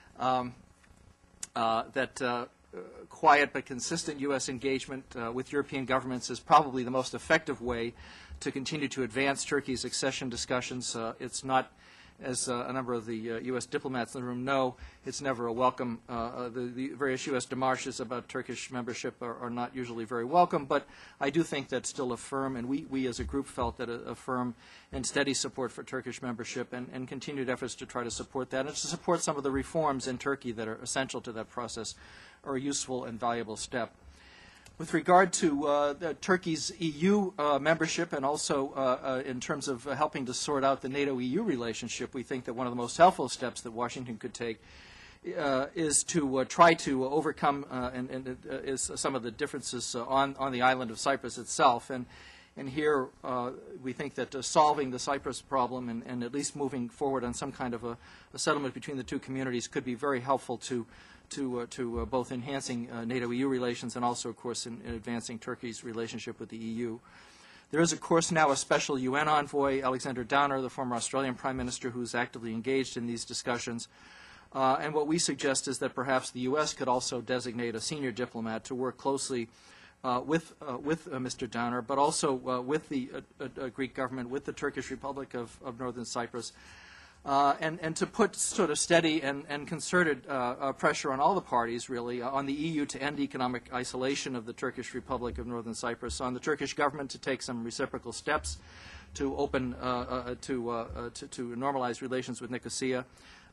that quiet but consistent U.S. engagement with European governments is probably the most effective way to continue to advance Turkey's accession discussions. It's not, as a number of the U.S. diplomats in the room know, it's never a welcome. The various U.S. démarches about Turkish membership are not usually very welcome, but I do think that still a firm, and we as a group felt that a firm and steady support for Turkish membership and continued efforts to try to support that and to support some of the reforms in Turkey that are essential to that process are a useful and valuable step. With regard to Turkey's EU membership and also in terms of helping to sort out the NATO-EU relationship, we think that one of the most helpful steps that Washington could take is to try to overcome is some of the differences on the island of Cyprus itself. And here we think that solving the Cyprus problem and at least moving forward on some kind of a settlement between the two communities could be very helpful to both enhancing NATO-EU relations and also, of course, in advancing Turkey's relationship with the EU. There is, of course, now a special UN envoy, Alexander Downer, the former Australian Prime Minister, who is actively engaged in these discussions. And what we suggest is that perhaps the U.S. could also designate a senior diplomat to work closely with Mr. Downer, but also with the Greek government, with the Turkish Republic of Northern Cyprus, and to put sort of steady and concerted pressure on all the parties, really, on the EU to end economic isolation of the Turkish Republic of Northern Cyprus, on the Turkish government to take some reciprocal steps to open to normalize relations with Nicosia,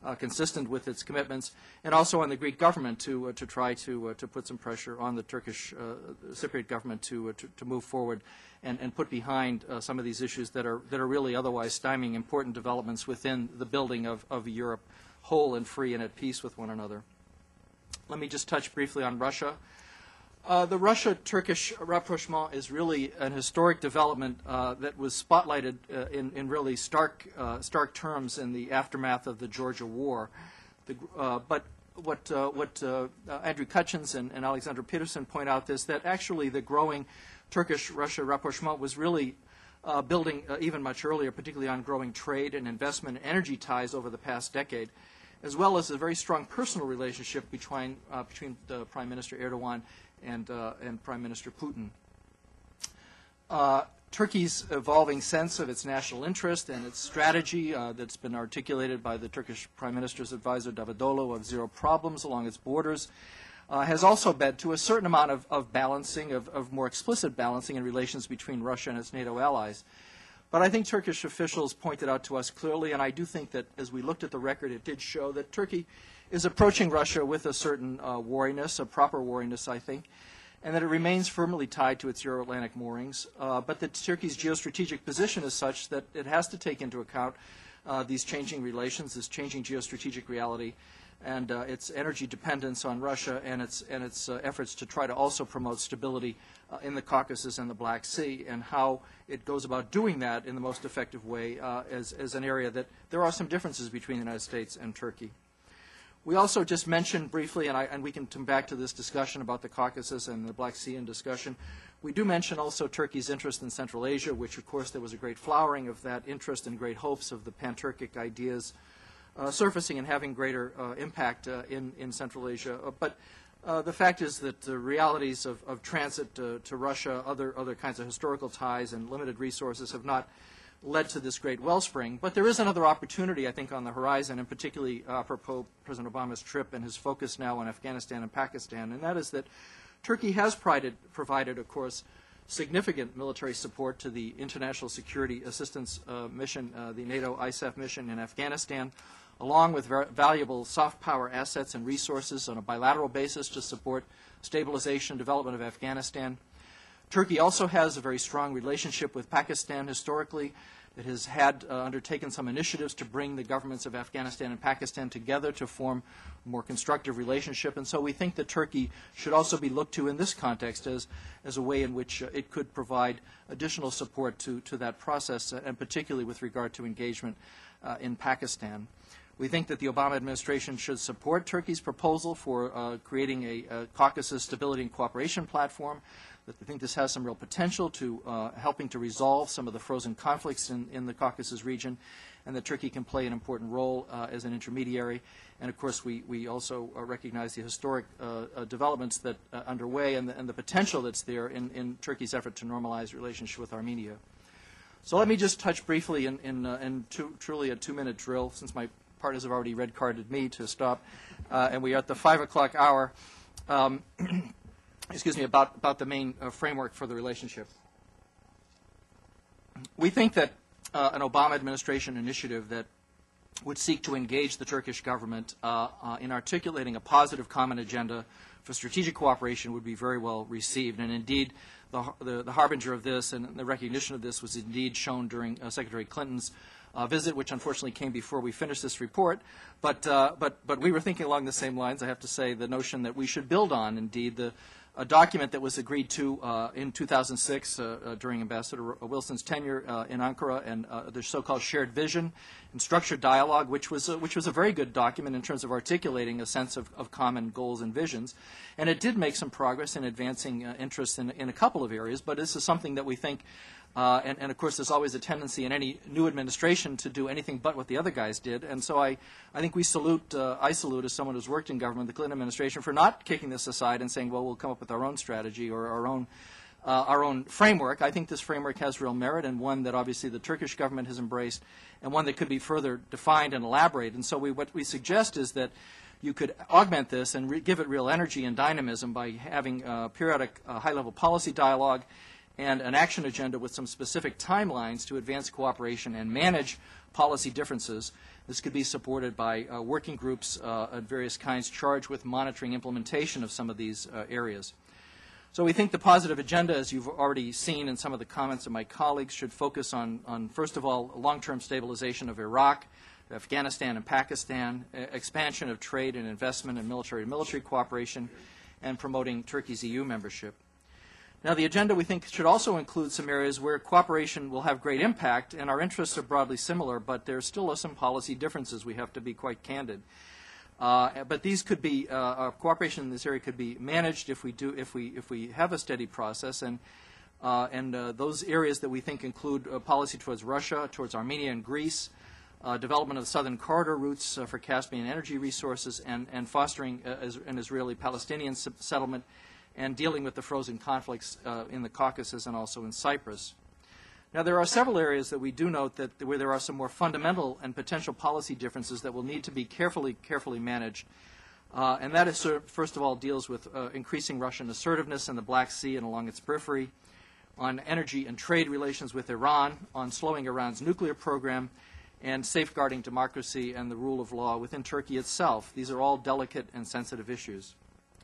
consistent with its commitments, and also on the Greek government to try to put some pressure on the Turkish Cypriot government to move forward and put behind some of these issues that are really otherwise stymieing important developments within the building of Europe whole and free and at peace with one another. Let me just touch briefly on Russia. The Russia-Turkish rapprochement is really an historic development that was spotlighted in really stark terms in the aftermath of the Georgia War. But what Andrew Cutchins and Alexander Peterson point out is that actually the growing Turkish-Russia rapprochement was really building even much earlier, particularly on growing trade and investment and energy ties over the past decade, as well as a very strong personal relationship between Prime Minister Erdogan and Prime Minister Putin. Turkey's evolving sense of its national interest and its strategy that's been articulated by the Turkish Prime Minister's advisor Davutoglu of zero problems along its borders has also led to a certain amount of balancing, of more explicit balancing in relations between Russia and its NATO allies. But I think Turkish officials pointed out to us clearly, and I do think that as we looked at the record, it did show that Turkey is approaching Russia with a certain wariness, a proper wariness, I think, and that it remains firmly tied to its Euro-Atlantic moorings, but that Turkey's geostrategic position is such that it has to take into account these changing relations, this changing geostrategic reality, and its energy dependence on Russia and its efforts to try to also promote stability in the Caucasus and the Black Sea, and how it goes about doing that in the most effective way as an area that there are some differences between the United States and Turkey. We also just mentioned briefly, and we can come back to this discussion about the Caucasus and the Black Sea in discussion, we do mention also Turkey's interest in Central Asia, which of course there was a great flowering of that interest and great hopes of the pan-Turkic ideas surfacing and having greater impact in Central Asia. But the fact is that the realities of transit to Russia, other kinds of historical ties and limited resources have not led to this great wellspring. But there is another opportunity, I think, on the horizon, and particularly apropos President Obama's trip and his focus now on Afghanistan and Pakistan, and that is that Turkey has provided, of course, significant military support to the International Security Assistance Mission, the NATO ISAF mission in Afghanistan, along with valuable soft power assets and resources on a bilateral basis to support stabilization and development of Afghanistan. Turkey also has a very strong relationship with Pakistan historically. It has had undertaken some initiatives to bring the governments of Afghanistan and Pakistan together to form a more constructive relationship. And so we think that Turkey should also be looked to in this context as a way in which it could provide additional support to that process, and particularly with regard to engagement in Pakistan. We think that the Obama administration should support Turkey's proposal for creating a Caucasus Stability and Cooperation Platform. That I think this has some real potential to helping to resolve some of the frozen conflicts in the Caucasus region, and that Turkey can play an important role as an intermediary. And of course, we also recognize the historic developments that underway and the potential that's there in Turkey's effort to normalize relations with Armenia. So let me just touch briefly in truly a 2-minute drill, since my partners have already red-carded me to stop, and we are at the 5 o'clock hour. Excuse me, about the main framework for the relationship. We think that an Obama administration initiative that would seek to engage the Turkish government in articulating a positive common agenda for strategic cooperation would be very well received. And indeed, the harbinger of this and the recognition of this was indeed shown during Secretary Clinton's visit, which unfortunately came before we finished this report. But we were thinking along the same lines. I have to say the notion that we should build on, indeed, a document that was agreed to in 2006 during Ambassador Wilson's tenure in Ankara, and the so-called shared vision and structured dialogue, which was a very good document in terms of articulating a sense of common goals and visions. And it did make some progress in advancing interest in a couple of areas, but this is something that we think and of course, there's always a tendency in any new administration to do anything but what the other guys did. And so I think we salute, I salute as someone who's worked in government, the Clinton administration, for not kicking this aside and saying, well, we'll come up with our own strategy or our own framework. I think this framework has real merit, and one that obviously the Turkish government has embraced, and one that could be further defined and elaborated. And so what we suggest is that you could augment this and give it real energy and dynamism by having periodic high-level policy dialogue, and an action agenda with some specific timelines to advance cooperation and manage policy differences. This could be supported by working groups of various kinds charged with monitoring implementation of some of these areas. So we think the positive agenda, as you've already seen in some of the comments of my colleagues, should focus on first of all, long-term stabilization of Iraq, Afghanistan and Pakistan, expansion of trade and investment in military cooperation, and promoting Turkey's EU membership. Now, the agenda, we think, should also include some areas where cooperation will have great impact, and our interests are broadly similar, but there still are some policy differences. We have to be quite candid. But these could be cooperation in this area could be managed if we have a steady process, and those areas that we think include policy towards Russia, towards Armenia and Greece, development of the southern corridor routes for Caspian energy resources, and fostering an Israeli-Palestinian settlement, and dealing with the frozen conflicts in the Caucasus and also in Cyprus. Now, there are several areas that we do note where there are some more fundamental and potential policy differences that will need to be carefully managed. And that is, first of all, deals with increasing Russian assertiveness in the Black Sea and along its periphery, on energy and trade relations with Iran, on slowing Iran's nuclear program, and safeguarding democracy and the rule of law within Turkey itself. These are all delicate and sensitive issues.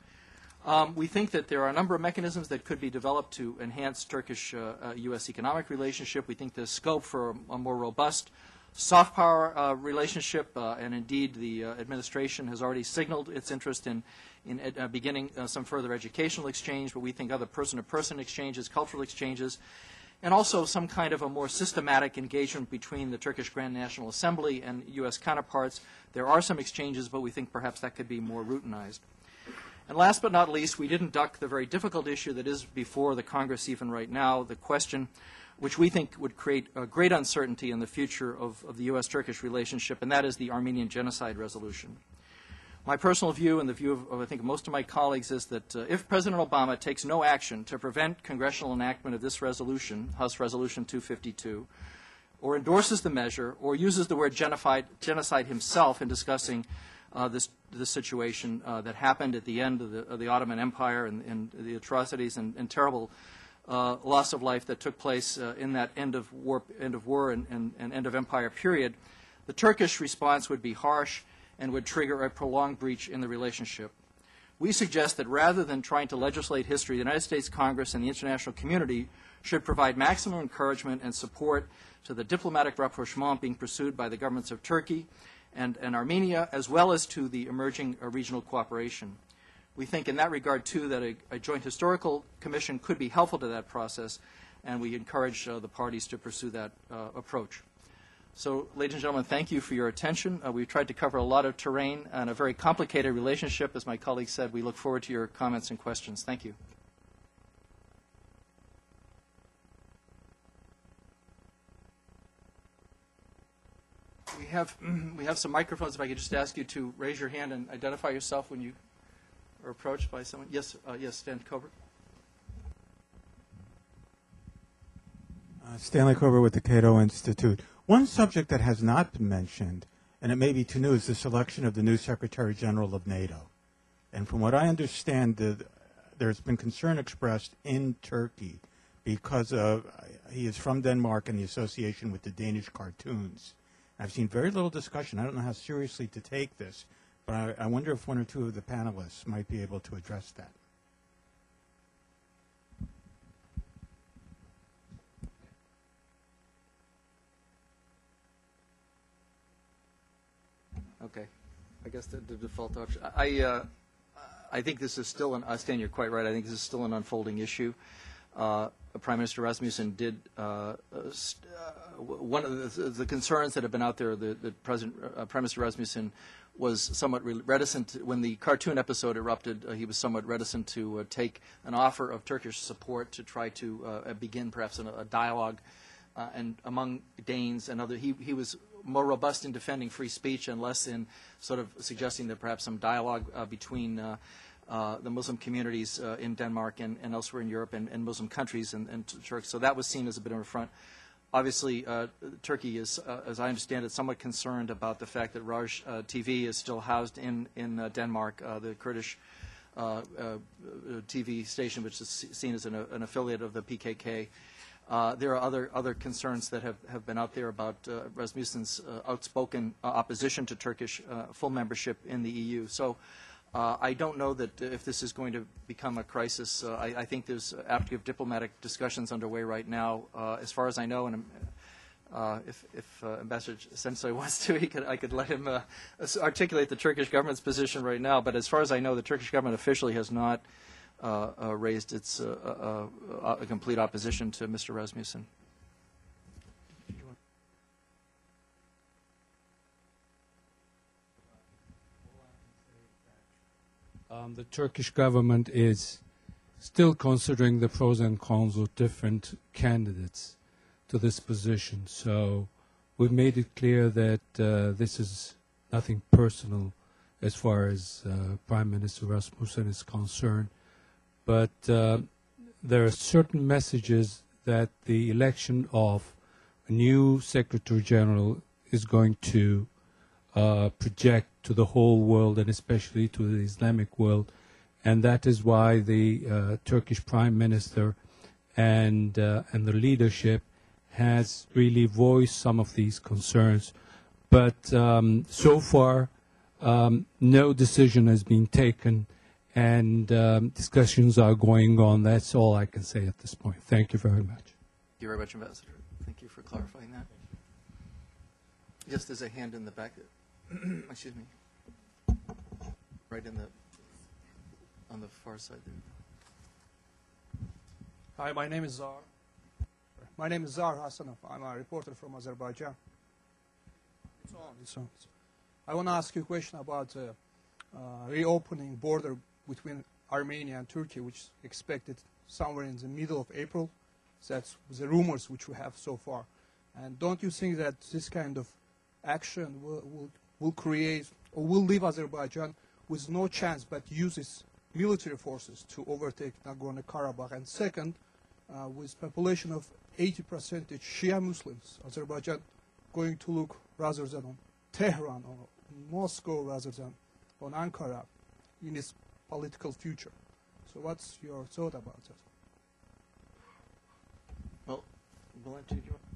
We think that there are a number of mechanisms that could be developed to enhance Turkish-U.S. economic relationship. We think there's scope for a more robust soft power relationship, and indeed the administration has already signaled its interest in beginning some further educational exchange, but we think other person-to-person exchanges, cultural exchanges, and also some kind of a more systematic engagement between the Turkish Grand National Assembly and U.S. counterparts. There are some exchanges, but we think perhaps that could be more routinized. And last but not least, we didn't duck the very difficult issue that is before the Congress even right now, the question which we think would create a great uncertainty in the future of the U.S.-Turkish relationship, and that is the Armenian Genocide Resolution. My personal view and the view of I think most of my colleagues is that if President Obama takes no action to prevent congressional enactment of this resolution, House Resolution 252, or endorses the measure, or uses the word genocide himself in discussing this situation that happened at the end of the Ottoman Empire and the atrocities and terrible loss of life that took place in that end of war and end of empire period, the Turkish response would be harsh and would trigger a prolonged breach in the relationship. We suggest that rather than trying to legislate history, the United States Congress and the international community should provide maximum encouragement and support to the diplomatic rapprochement being pursued by the governments of Turkey and Armenia, as well as to the emerging regional cooperation. We think in that regard, too, that a joint historical commission could be helpful to that process, and we encourage the parties to pursue that approach. So, ladies and gentlemen, thank you for your attention. We've tried to cover a lot of terrain and a very complicated relationship. As my colleague said, we look forward to your comments and questions. Thank you. We have some microphones. If I could just ask you to raise your hand and identify yourself when you are approached by someone. Yes, Stan Colbert. Stanley Colbert with the Cato Institute. One subject that has not been mentioned, and it may be too new, is the selection of the new Secretary General of NATO. And from what I understand, there's been concern expressed in Turkey because he is from Denmark and the association with the Danish cartoons. I've seen very little discussion. I don't know how seriously to take this, but I wonder if one or two of the panelists might be able to address that. Okay. I guess the default option. I think this is still Stan, you're quite right. I think this is still an unfolding issue. Prime Minister Rasmussen did one of the concerns that have been out there. Prime Minister Rasmussen was somewhat reticent when the cartoon episode erupted. He was somewhat reticent to take an offer of Turkish support to try to begin perhaps a dialogue and among Danes and other. He was more robust in defending free speech and less in sort of suggesting that perhaps some dialogue between the Muslim communities in Denmark and elsewhere in Europe and Muslim countries and Turks. So that was seen as a bit of an affront. Obviously, Turkey is, as I understand it, somewhat concerned about the fact that Raj TV is still housed in Denmark, the Kurdish TV station, which is seen as an affiliate of the PKK. There are other concerns that have been out there about Rasmussen's outspoken opposition to Turkish full membership in the EU. So I don't know that if this is going to become a crisis. I think there's active diplomatic discussions underway right now. As far as I know, and if Ambassador Sensei wants to, I could let him articulate the Turkish government's position right now. But as far as I know, the Turkish government officially has not raised its a complete opposition to Mr. Rasmussen. The Turkish government is still considering the pros and cons of different candidates to this position. So we've made it clear that this is nothing personal as far as Prime Minister Rasmussen is concerned. But there are certain messages that the election of a new Secretary General is going to project to the whole world, and especially to the Islamic world. And that is why the Turkish Prime Minister and the leadership has really voiced some of these concerns. But so far, no decision has been taken, and discussions are going on. That's all I can say at this point. Thank you very much. Thank you very much, Ambassador. Thank you for clarifying that. Yes, there's a hand in the back. Excuse me. Right on the far side there. Hi, my name is Zar. My name is Zar Hasanov. I'm a reporter from Azerbaijan. It's on. I want to ask you a question about reopening border between Armenia and Turkey, which is expected somewhere in the middle of April. That's the rumors which we have so far. And don't you think that this kind of action will create or will leave Azerbaijan with no chance but use its military forces to overtake Nagorno-Karabakh? And second, with population of 80% Shia Muslims, Azerbaijan going to look rather than on Tehran or Moscow rather than on Ankara in its political future. So what's your thought about that? Well, Valenti, do you want?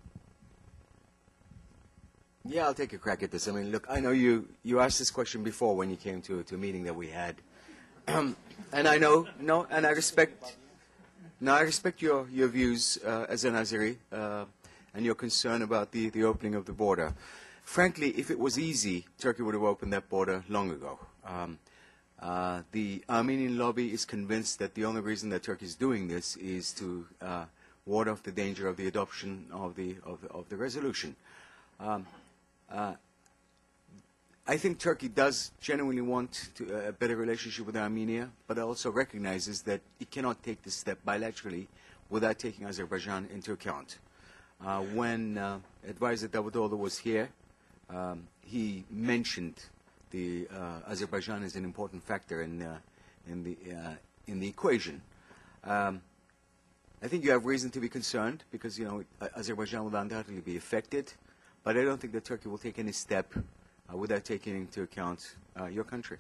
Yeah, I'll take a crack at this. I mean, look, I know you asked this question before when you came to a meeting that we had. And I know, and I respect your views as an Azeri and your concern about the opening of the border. Frankly, if it was easy, Turkey would have opened that border long ago. The Armenian lobby is convinced that the only reason that Turkey is doing this is to ward off the danger of the adoption of the resolution. I think Turkey does genuinely want a better relationship with Armenia, but also recognizes that it cannot take this step bilaterally without taking Azerbaijan into account. When Advisor Davutoglu was here, he mentioned the Azerbaijan as an important factor in the equation. I think you have reason to be concerned because Azerbaijan will undoubtedly be affected. But I don't think that Turkey will take any step without taking into account your country.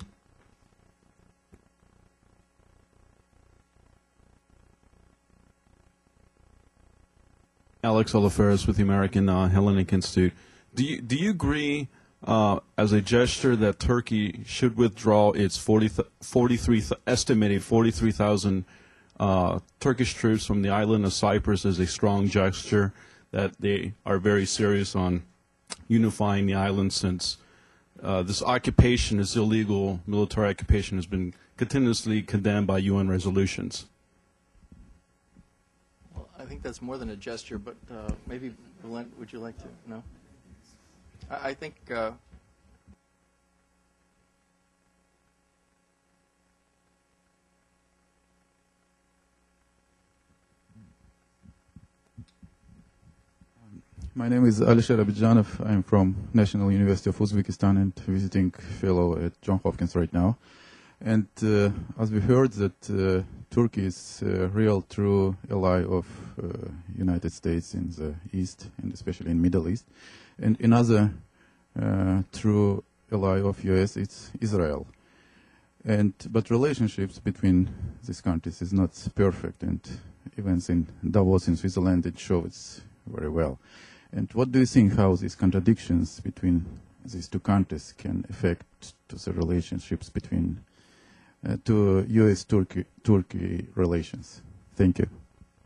Alex Oliveras with the American Hellenic Institute. Do you agree, as a gesture, that Turkey should withdraw its estimated 43,000 Turkish troops from the island of Cyprus as a strong gesture, that they are very serious on unifying the island, since this occupation, this illegal military occupation, has been continuously condemned by UN resolutions? Well, I think that's more than a gesture, but maybe, Valent, would you like to? No? I think... My name is Alisher Abidjanov. I'm from National University of Uzbekistan and visiting fellow at Johns Hopkins right now. And as we heard that Turkey is a real true ally of United States in the East and especially in Middle East. And another true ally of US is Israel. But relationships between these countries is not perfect, and events in Davos in Switzerland it shows very well. And what do you think how these contradictions between these two countries can affect to the relationships between to U.S.-Turkey relations? Thank you.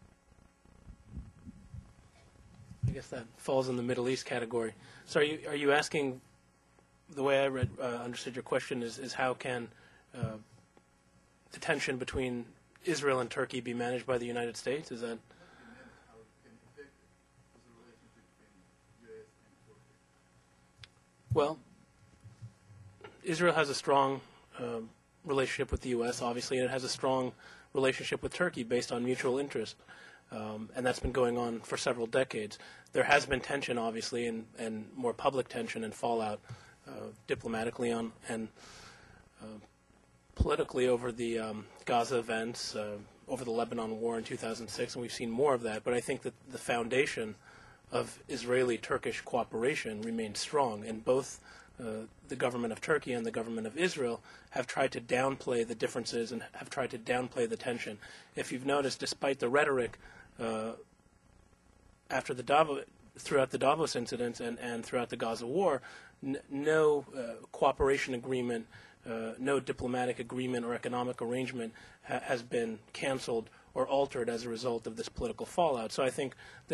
I guess that falls in the Middle East category. So are you asking, the way I understood your question is how can the tension between Israel and Turkey be managed by the United States? Is that? Well, Israel has a strong relationship with the U.S., obviously, and it has a strong relationship with Turkey based on mutual interest. And that's been going on for several decades. There has been tension, obviously, and more public tension and fallout diplomatically and politically over the Gaza events, over the Lebanon war in 2006, and we've seen more of that. But I think that the foundation of Israeli-Turkish cooperation remains strong, and both the government of Turkey and the government of Israel have tried to downplay the differences and have tried to downplay the tension. If you've noticed, despite the rhetoric throughout the Davos incidents and throughout the Gaza war, no cooperation agreement, no diplomatic agreement or economic arrangement has been canceled or altered as a result of this political fallout. So I think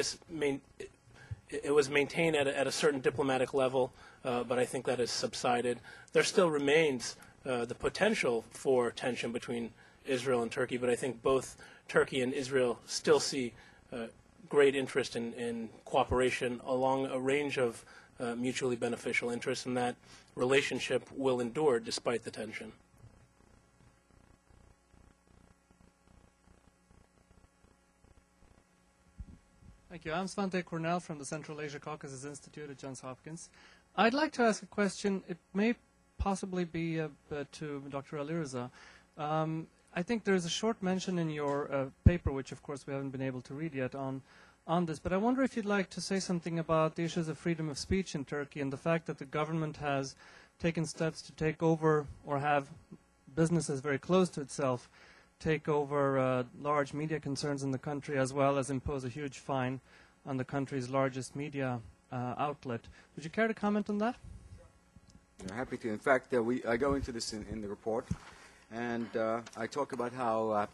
it was maintained at a certain diplomatic level, but I think that has subsided. There still remains the potential for tension between Israel and Turkey, but I think both Turkey and Israel still see great interest in cooperation along a range of mutually beneficial interests, and that relationship will endure despite the tension. Thank you. I'm Svante Cornell from the Central Asia Caucasus Institute at Johns Hopkins. I'd like to ask a question. It may possibly be to Dr. Alireza. I think there's a short mention in your paper, which of course we haven't been able to read yet, on this. But I wonder if you'd like to say something about the issues of freedom of speech in Turkey and the fact that the government has taken steps to take over or have businesses very close to itself take over large media concerns in the country, as well as impose a huge fine on the country's largest media outlet. Would you care to comment on that? Yeah, happy to. In fact, I go into this in the report, and I talk about how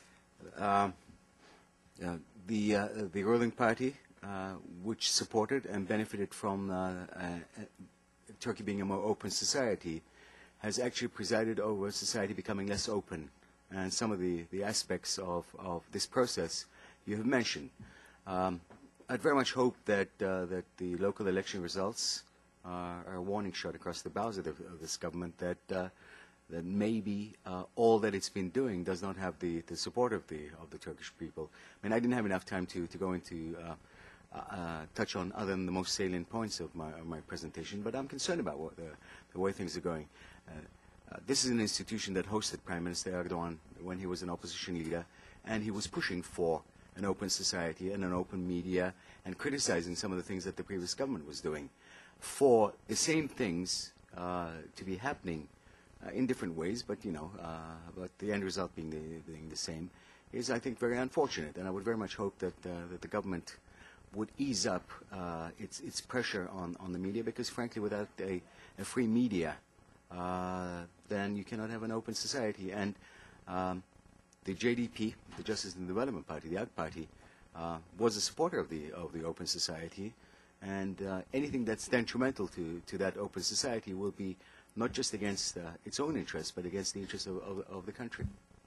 the ruling party, which supported and benefited from Turkey being a more open society, has actually presided over society becoming less open. And some of the aspects of this process you have mentioned. I'd very much hope that the local election results are a warning shot across the bows of this government that maybe all that it's been doing does not have the support of the Turkish people. I mean, I didn't have enough time to go into touch on other than the most salient points of my presentation, but I'm concerned about the way things are going. This is an institution that hosted Prime Minister Erdogan when he was an opposition leader, and he was pushing for an open society and an open media and criticizing some of the things that the previous government was doing. For the same things to be happening in different ways, but but the end result being the same, is, I think, very unfortunate. And I would very much hope that the government would ease up its pressure on the media, because, frankly, without a free media, then you cannot have an open society. And the JDP, the Justice and Development Party, the AK Party, was a supporter of the open society, and anything that's detrimental to that open society will be not just against its own interests, but against the interests of the country.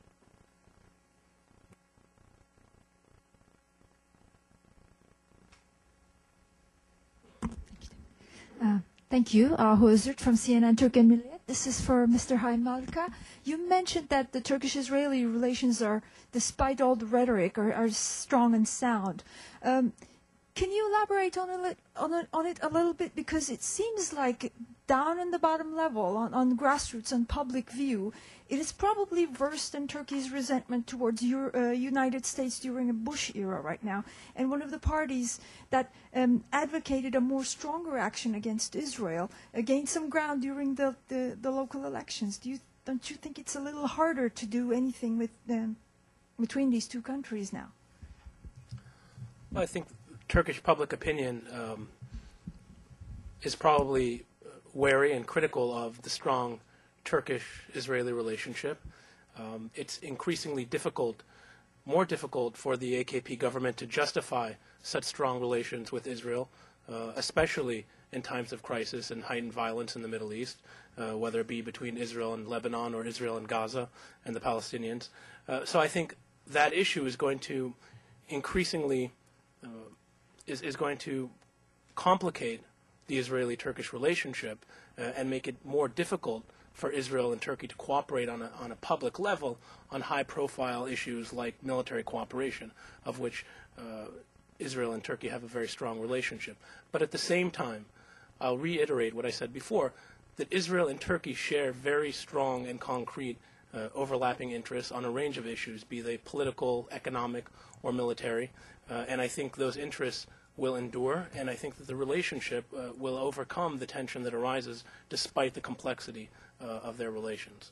Thank you. Hozert from CNN Turk and Milliyet. This is for Mr. Haim Malka. You mentioned that the Turkish-Israeli relations are, despite all the rhetoric, are strong and sound. Can you elaborate on it a little bit? Because it seems like down in the bottom level, on grassroots and public view, it is probably worse than Turkey's resentment towards United States during a Bush era right now. And one of the parties that advocated a more stronger action against Israel gained some ground during the local elections. Do don't you think it's a little harder to do anything with between these two countries now? Well, I think Turkish public opinion is probably wary and critical of the strong Turkish-Israeli relationship. It's increasingly difficult, more difficult for the AKP government to justify such strong relations with Israel, especially in times of crisis and heightened violence in the Middle East, whether it be between Israel and Lebanon or Israel and Gaza and the Palestinians. So I think that issue is going to increasingly is going to complicate the Israeli-Turkish relationship and make it more difficult for Israel and Turkey to cooperate on a public level on high-profile issues like military cooperation, of which Israel and Turkey have a very strong relationship. But at the same time, I'll reiterate what I said before, that Israel and Turkey share very strong and concrete overlapping interests on a range of issues, be they political, economic, or military. And I think those interests will endure, and I think that the relationship will overcome the tension that arises despite the complexity of their relations.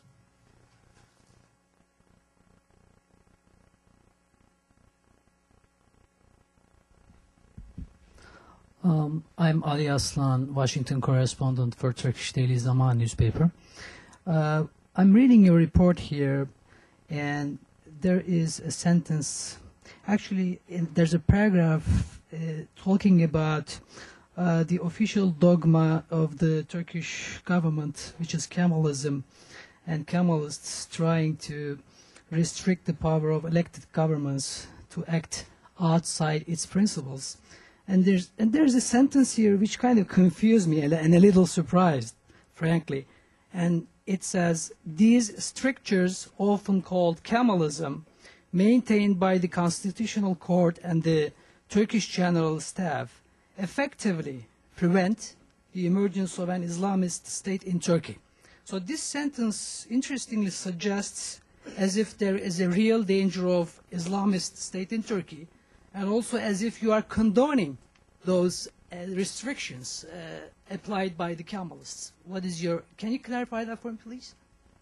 I'm Ali Aslan, Washington correspondent for Turkish daily Zaman newspaper. I'm reading your report here, and there is a sentence. Actually, there's a paragraph talking about the official dogma of the Turkish government, which is Kemalism, and Kemalists trying to restrict the power of elected governments to act outside its principles. And there's a sentence here which kind of confused me and a little surprised, frankly. And it says, these strictures, often called Kemalism, maintained by the Constitutional Court and the Turkish General Staff, effectively prevent the emergence of an Islamist state in Turkey. So this sentence interestingly suggests as if there is a real danger of Islamist state in Turkey, and also as if you are condoning those restrictions applied by the Kemalists. What is your, can you clarify that for me, please?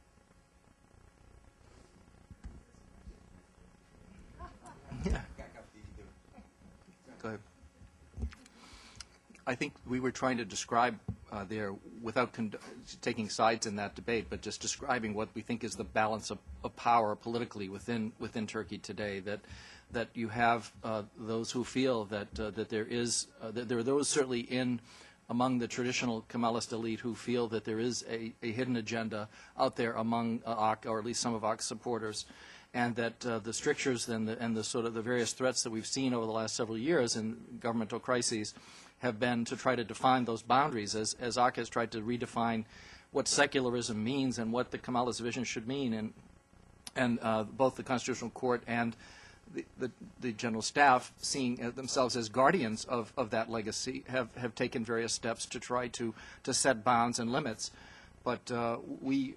Yeah. Go ahead. I think we were trying to describe there, without taking sides in that debate, but just describing what we think is the balance of power politically within Turkey today. That you have those who feel that there is that there are those certainly among the traditional Kemalist elite who feel that there is a hidden agenda out there among AK, or at least some of AK's supporters, and that the strictures and the sort of the various threats that we've seen over the last several years in governmental crises have been to try to define those boundaries, as AK has tried to redefine what secularism means and what the Kemalist vision should mean, and both the Constitutional Court and the General Staff, seeing themselves as guardians of that legacy, have taken various steps to try to set bounds and limits. But we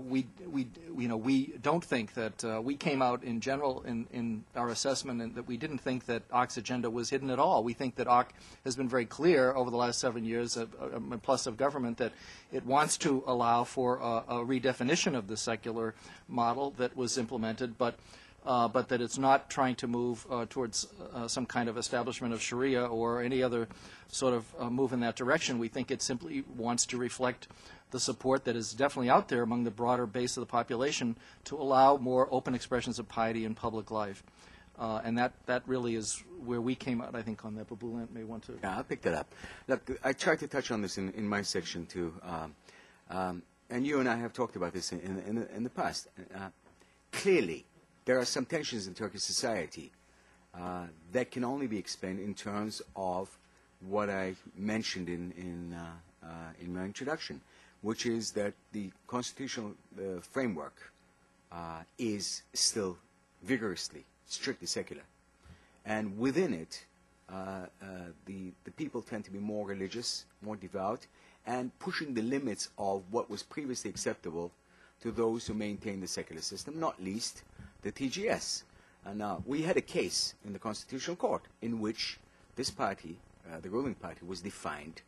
don't think that we came out in general in our assessment, and that we didn't think that AK's agenda was hidden at all. We think that AK has been very clear over the last 7 years, plus of government, that it wants to allow for a redefinition of the secular model that was implemented, but that it's not trying to move towards some kind of establishment of Sharia or any other sort of move in that direction. We think it simply wants to reflect the support that is definitely out there among the broader base of the population to allow more open expressions of piety in public life. And that really is where we came out, I think, on that. But Bülent may want to. Yeah, I'll pick that up. Look, I tried to touch on this in my section, too. And you and I have talked about this in the past. Clearly, there are some tensions in Turkish society that can only be explained in terms of what I mentioned in my introduction, which is that the constitutional framework is still vigorously, strictly secular. And within it, the people tend to be more religious, more devout, and pushing the limits of what was previously acceptable to those who maintain the secular system, not least the TGS. And now, we had a case in the Constitutional Court in which this party, the ruling party, was defined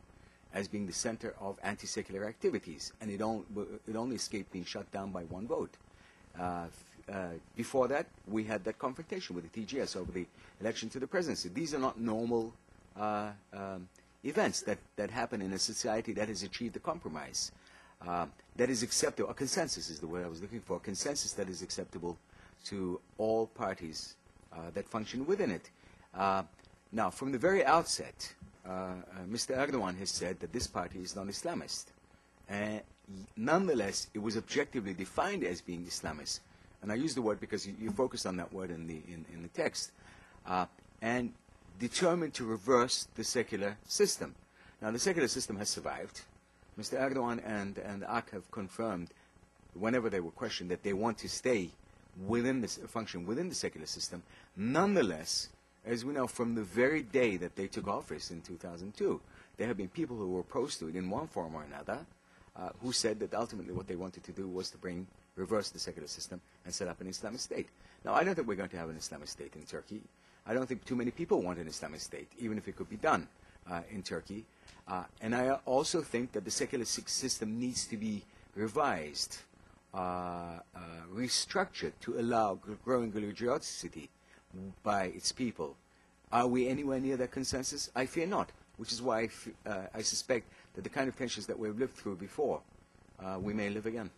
as being the center of anti-secular activities, and it only escaped being shut down by one vote. Before that, we had that confrontation with the TGS over the election to the presidency. These are not normal events that happen in a society that has achieved a compromise. That is acceptable. A consensus is the word I was looking for. A consensus that is acceptable to all parties that function within it. Now, from the very outset, Mr. Erdogan has said that this party is non-Islamist. Nonetheless, it was objectively defined as being Islamist. And I use the word because you focused on that word in the text. And determined to reverse the secular system. Now, the secular system has survived. Mr. Erdogan and AK have confirmed, whenever they were questioned, that they want to stay within this function within the secular system. Nonetheless, as we know, from the very day that they took office in 2002, there have been people who were opposed to it in one form or another, who said that ultimately what they wanted to do was to reverse the secular system and set up an Islamic state. Now, I don't think we're going to have an Islamic state in Turkey. I don't think too many people want an Islamic state, even if it could be done in Turkey. And I also think that the secular system needs to be revised, restructured to allow growing religiosity by its people. Are we anywhere near that consensus? I fear not, which is why I suspect that the kind of tensions that we've lived through before, we may live again.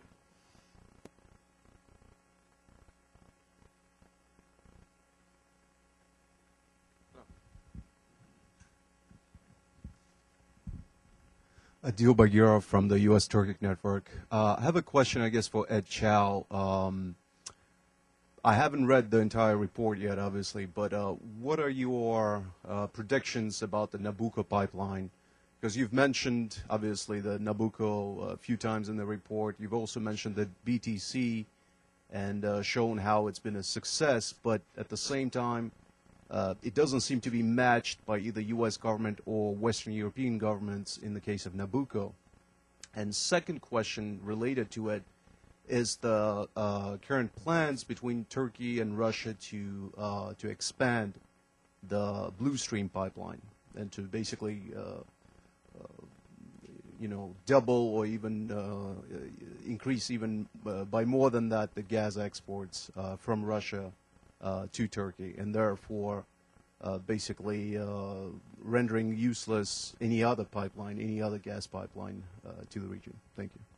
Adil Bagheera from the U.S. Turkic Network. I have a question, I guess, for Ed Chow. I haven't read the entire report yet, obviously, but what are your predictions about the Nabucco pipeline? Because you've mentioned, obviously, the Nabucco a few times in the report. You've also mentioned the BTC and shown how it's been a success, but at the same time, it doesn't seem to be matched by either U.S. government or Western European governments in the case of Nabucco. And second question related to it is the current plans between Turkey and Russia to expand the Blue Stream pipeline and to basically, double or even increase even by more than that the gas exports from Russia to Turkey, and therefore basically rendering useless any other pipeline, any other gas pipeline to the region. Thank you.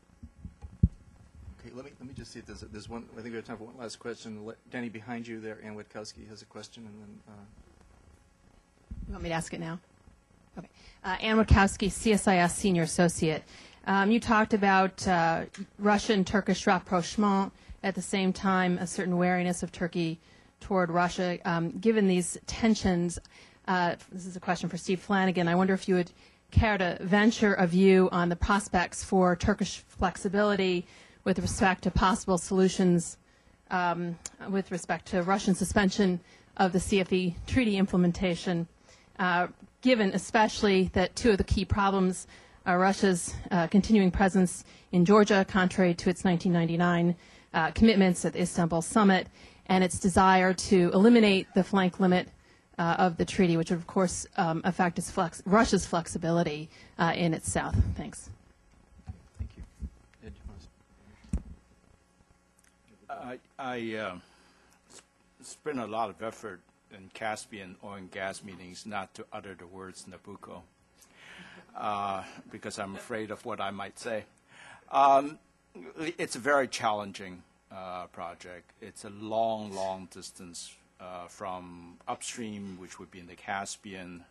Okay, let me just see if there's one. I think we have time for one last question. Danny, behind you there, Ann Witkowski has a question, and then. You want me to ask it now? Okay. Ann Witkowski, CSIS Senior Associate. You talked about Russian-Turkish rapprochement. At the same time, a certain wariness of Turkey toward Russia. Given these tensions, this is a question for Steve Flanagan. I wonder if you would care to venture a view on the prospects for Turkish flexibility with respect to possible solutions with respect to Russian suspension of the CFE treaty implementation, given especially that two of the key problems are Russia's continuing presence in Georgia, contrary to its 1999 commitments at the Istanbul summit, and its desire to eliminate the flank limit of the treaty, which would, of course, affect Russia's flexibility in its south. Thanks. Thank you. Ed, I spent a lot of effort in Caspian oil and gas meetings not to utter the words Nabucco because I'm afraid of what I might say. It's a very challenging project. It's a long, long distance from upstream, which would be in the Caspian,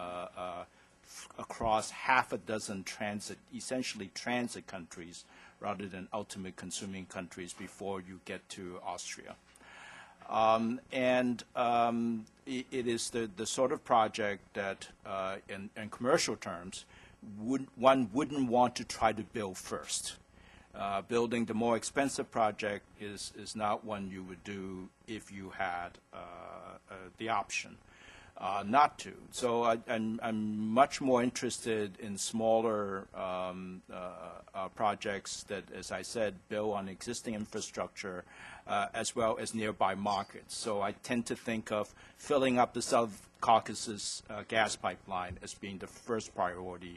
across half a dozen essentially transit countries, rather than ultimate consuming countries before you get to Austria. It is the sort of project that, in commercial terms, one wouldn't want to try to build first. Building the more expensive project is not one you would do if you had the option not to. So I'm much more interested in smaller projects that, as I said, build on existing infrastructure as well as nearby markets. So I tend to think of filling up the South Caucasus gas pipeline as being the first priority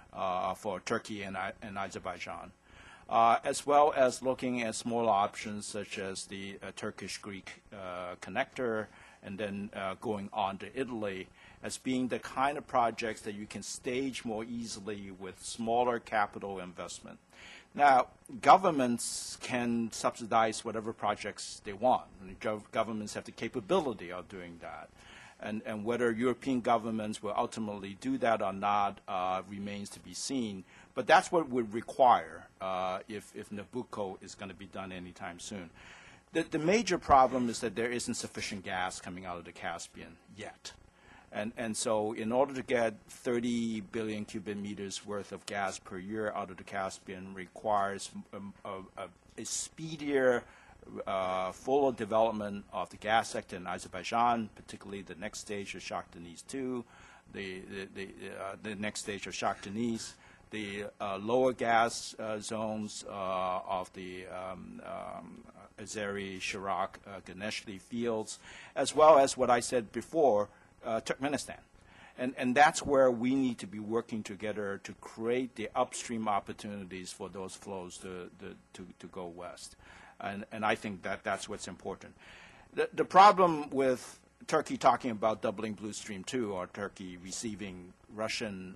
for Turkey and Azerbaijan. As well as looking at smaller options such as the Turkish-Greek connector, and then going on to Italy, as being the kind of projects that you can stage more easily with smaller capital investment. Now, governments can subsidize whatever projects they want. Governments have the capability of doing that. And whether European governments will ultimately do that or not remains to be seen. But that's what would require if Nabucco is going to be done anytime soon. The major problem is that there isn't sufficient gas coming out of the Caspian yet. And so in order to get 30 billion cubic meters worth of gas per year out of the Caspian requires a speedier, fuller development of the gas sector in Azerbaijan, particularly the next stage of Shah Deniz 2, the next stage of Shah Deniz, the lower gas zones of the Azeri, Shirak, Ganeshli fields, as well as what I said before, Turkmenistan. And that's where we need to be working together to create the upstream opportunities for those flows to go west. And I think that's what's important. The problem with Turkey talking about doubling Blue Stream 2, or Turkey receiving Russian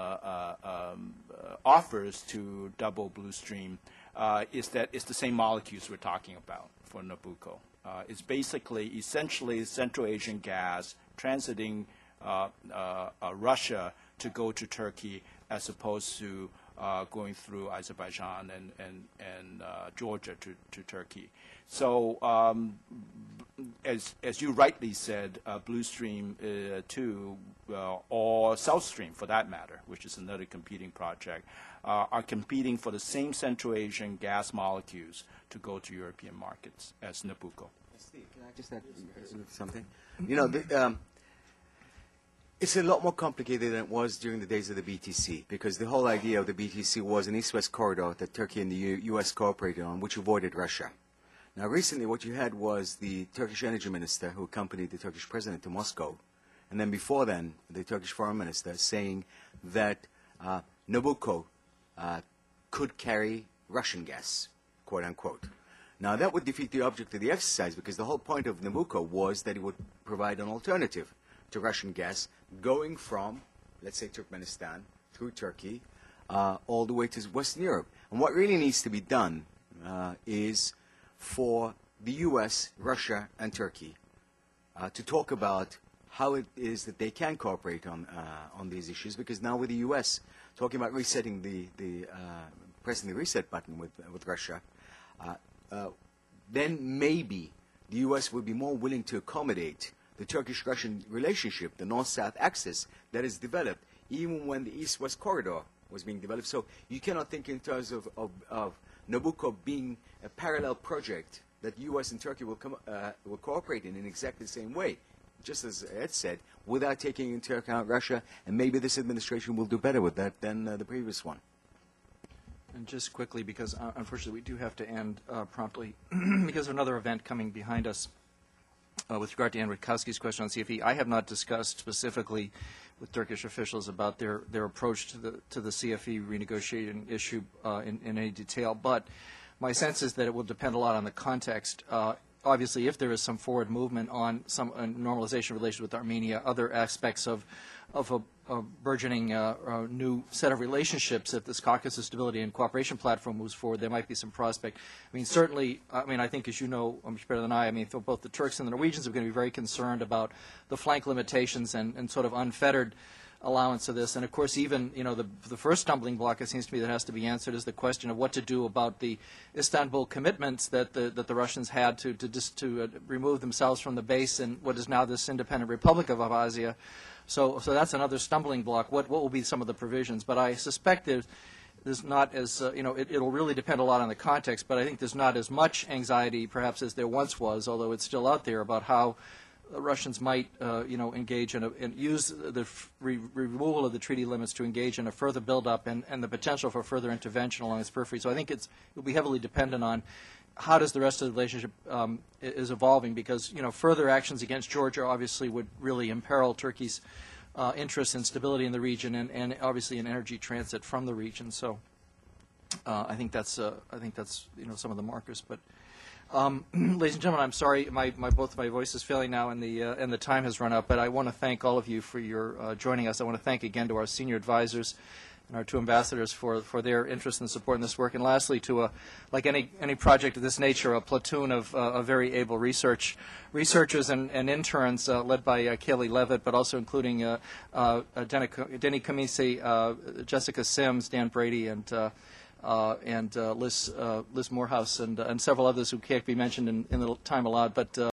offers to double Blue Stream, is that it's the same molecules we're talking about for Nabucco. It's basically, essentially, Central Asian gas transiting Russia to go to Turkey, as opposed to going through Azerbaijan and Georgia to Turkey. So, as you rightly said, Blue Stream 2, or South Stream for that matter, which is another competing project, are competing for the same Central Asian gas molecules to go to European markets as Nabucco. Steve, can I just add something? You know, it's a lot more complicated than it was during the days of the BTC, because the whole idea of the BTC was an east-west corridor that Turkey and the U.S. cooperated on, which avoided Russia. Now, recently what you had was the Turkish energy minister who accompanied the Turkish president to Moscow, and then before then, the Turkish foreign minister saying that Nabucco could carry Russian gas, quote unquote. Now, that would defeat the object of the exercise, because the whole point of Nabucco was that it would provide an alternative to Russian gas going from, let's say, Turkmenistan through Turkey all the way to Western Europe. And what really needs to be done is for the U.S., Russia, and Turkey to talk about how it is that they can cooperate on these issues, because now with the U.S. talking about resetting pressing the reset button with Russia, then maybe the U.S. would be more willing to accommodate the Turkish-Russian relationship, the north-south axis that is developed, even when the east-west corridor was being developed. So you cannot think in terms of Nabucco being a parallel project that U.S. and Turkey will cooperate in exactly the same way, just as Ed said, without taking into account Russia, and maybe this administration will do better with that than the previous one. And just quickly, because unfortunately we do have to end promptly because of another event coming behind us. With regard to Ann Rutkowski's question on CFE, I have not discussed specifically with Turkish officials about their approach to the CFE renegotiating issue in any detail, but my sense is that it will depend a lot on the context. Obviously, if there is some forward movement on some normalization relations with Armenia, other aspects of a burgeoning new set of relationships, if this Caucasus Stability and Cooperation Platform moves forward, there might be some prospect. I mean, certainly, I think, as you know much better than I mean, both the Turks and the Norwegians are going to be very concerned about the flank limitations and sort of unfettered allowance of this. And, of course, even, the first stumbling block, it seems to me, that has to be answered is the question of what to do about the Istanbul commitments that the Russians had to remove themselves from the base in what is now this independent Republic of Abkhazia. So that's another stumbling block. What will be some of the provisions? But I suspect there's not as, it'll really depend a lot on the context, but I think there's not as much anxiety perhaps as there once was, although it's still out there, about how the Russians might, engage and use the removal of the treaty limits to engage in a further buildup and the potential for further intervention along its periphery. So I think it'll be heavily dependent on how does the rest of the relationship is evolving, because further actions against Georgia obviously would really imperil Turkey's interest and stability in the region, and obviously in energy transit from the region. So I think that's some of the markers. But ladies and gentlemen, I'm sorry, both my voice is failing now, and the time has run out. But I want to thank all of you for your joining us. I want to thank again to our senior advisors and our two ambassadors for their interest and support in this work. And lastly, to like any project of this nature, a platoon of very able researchers and interns led by Kaylee Levitt, but also including Denny Kamisi, Jessica Sims, Dan Brady, and Liz Morehouse, and several others who can't be mentioned in the time allowed. But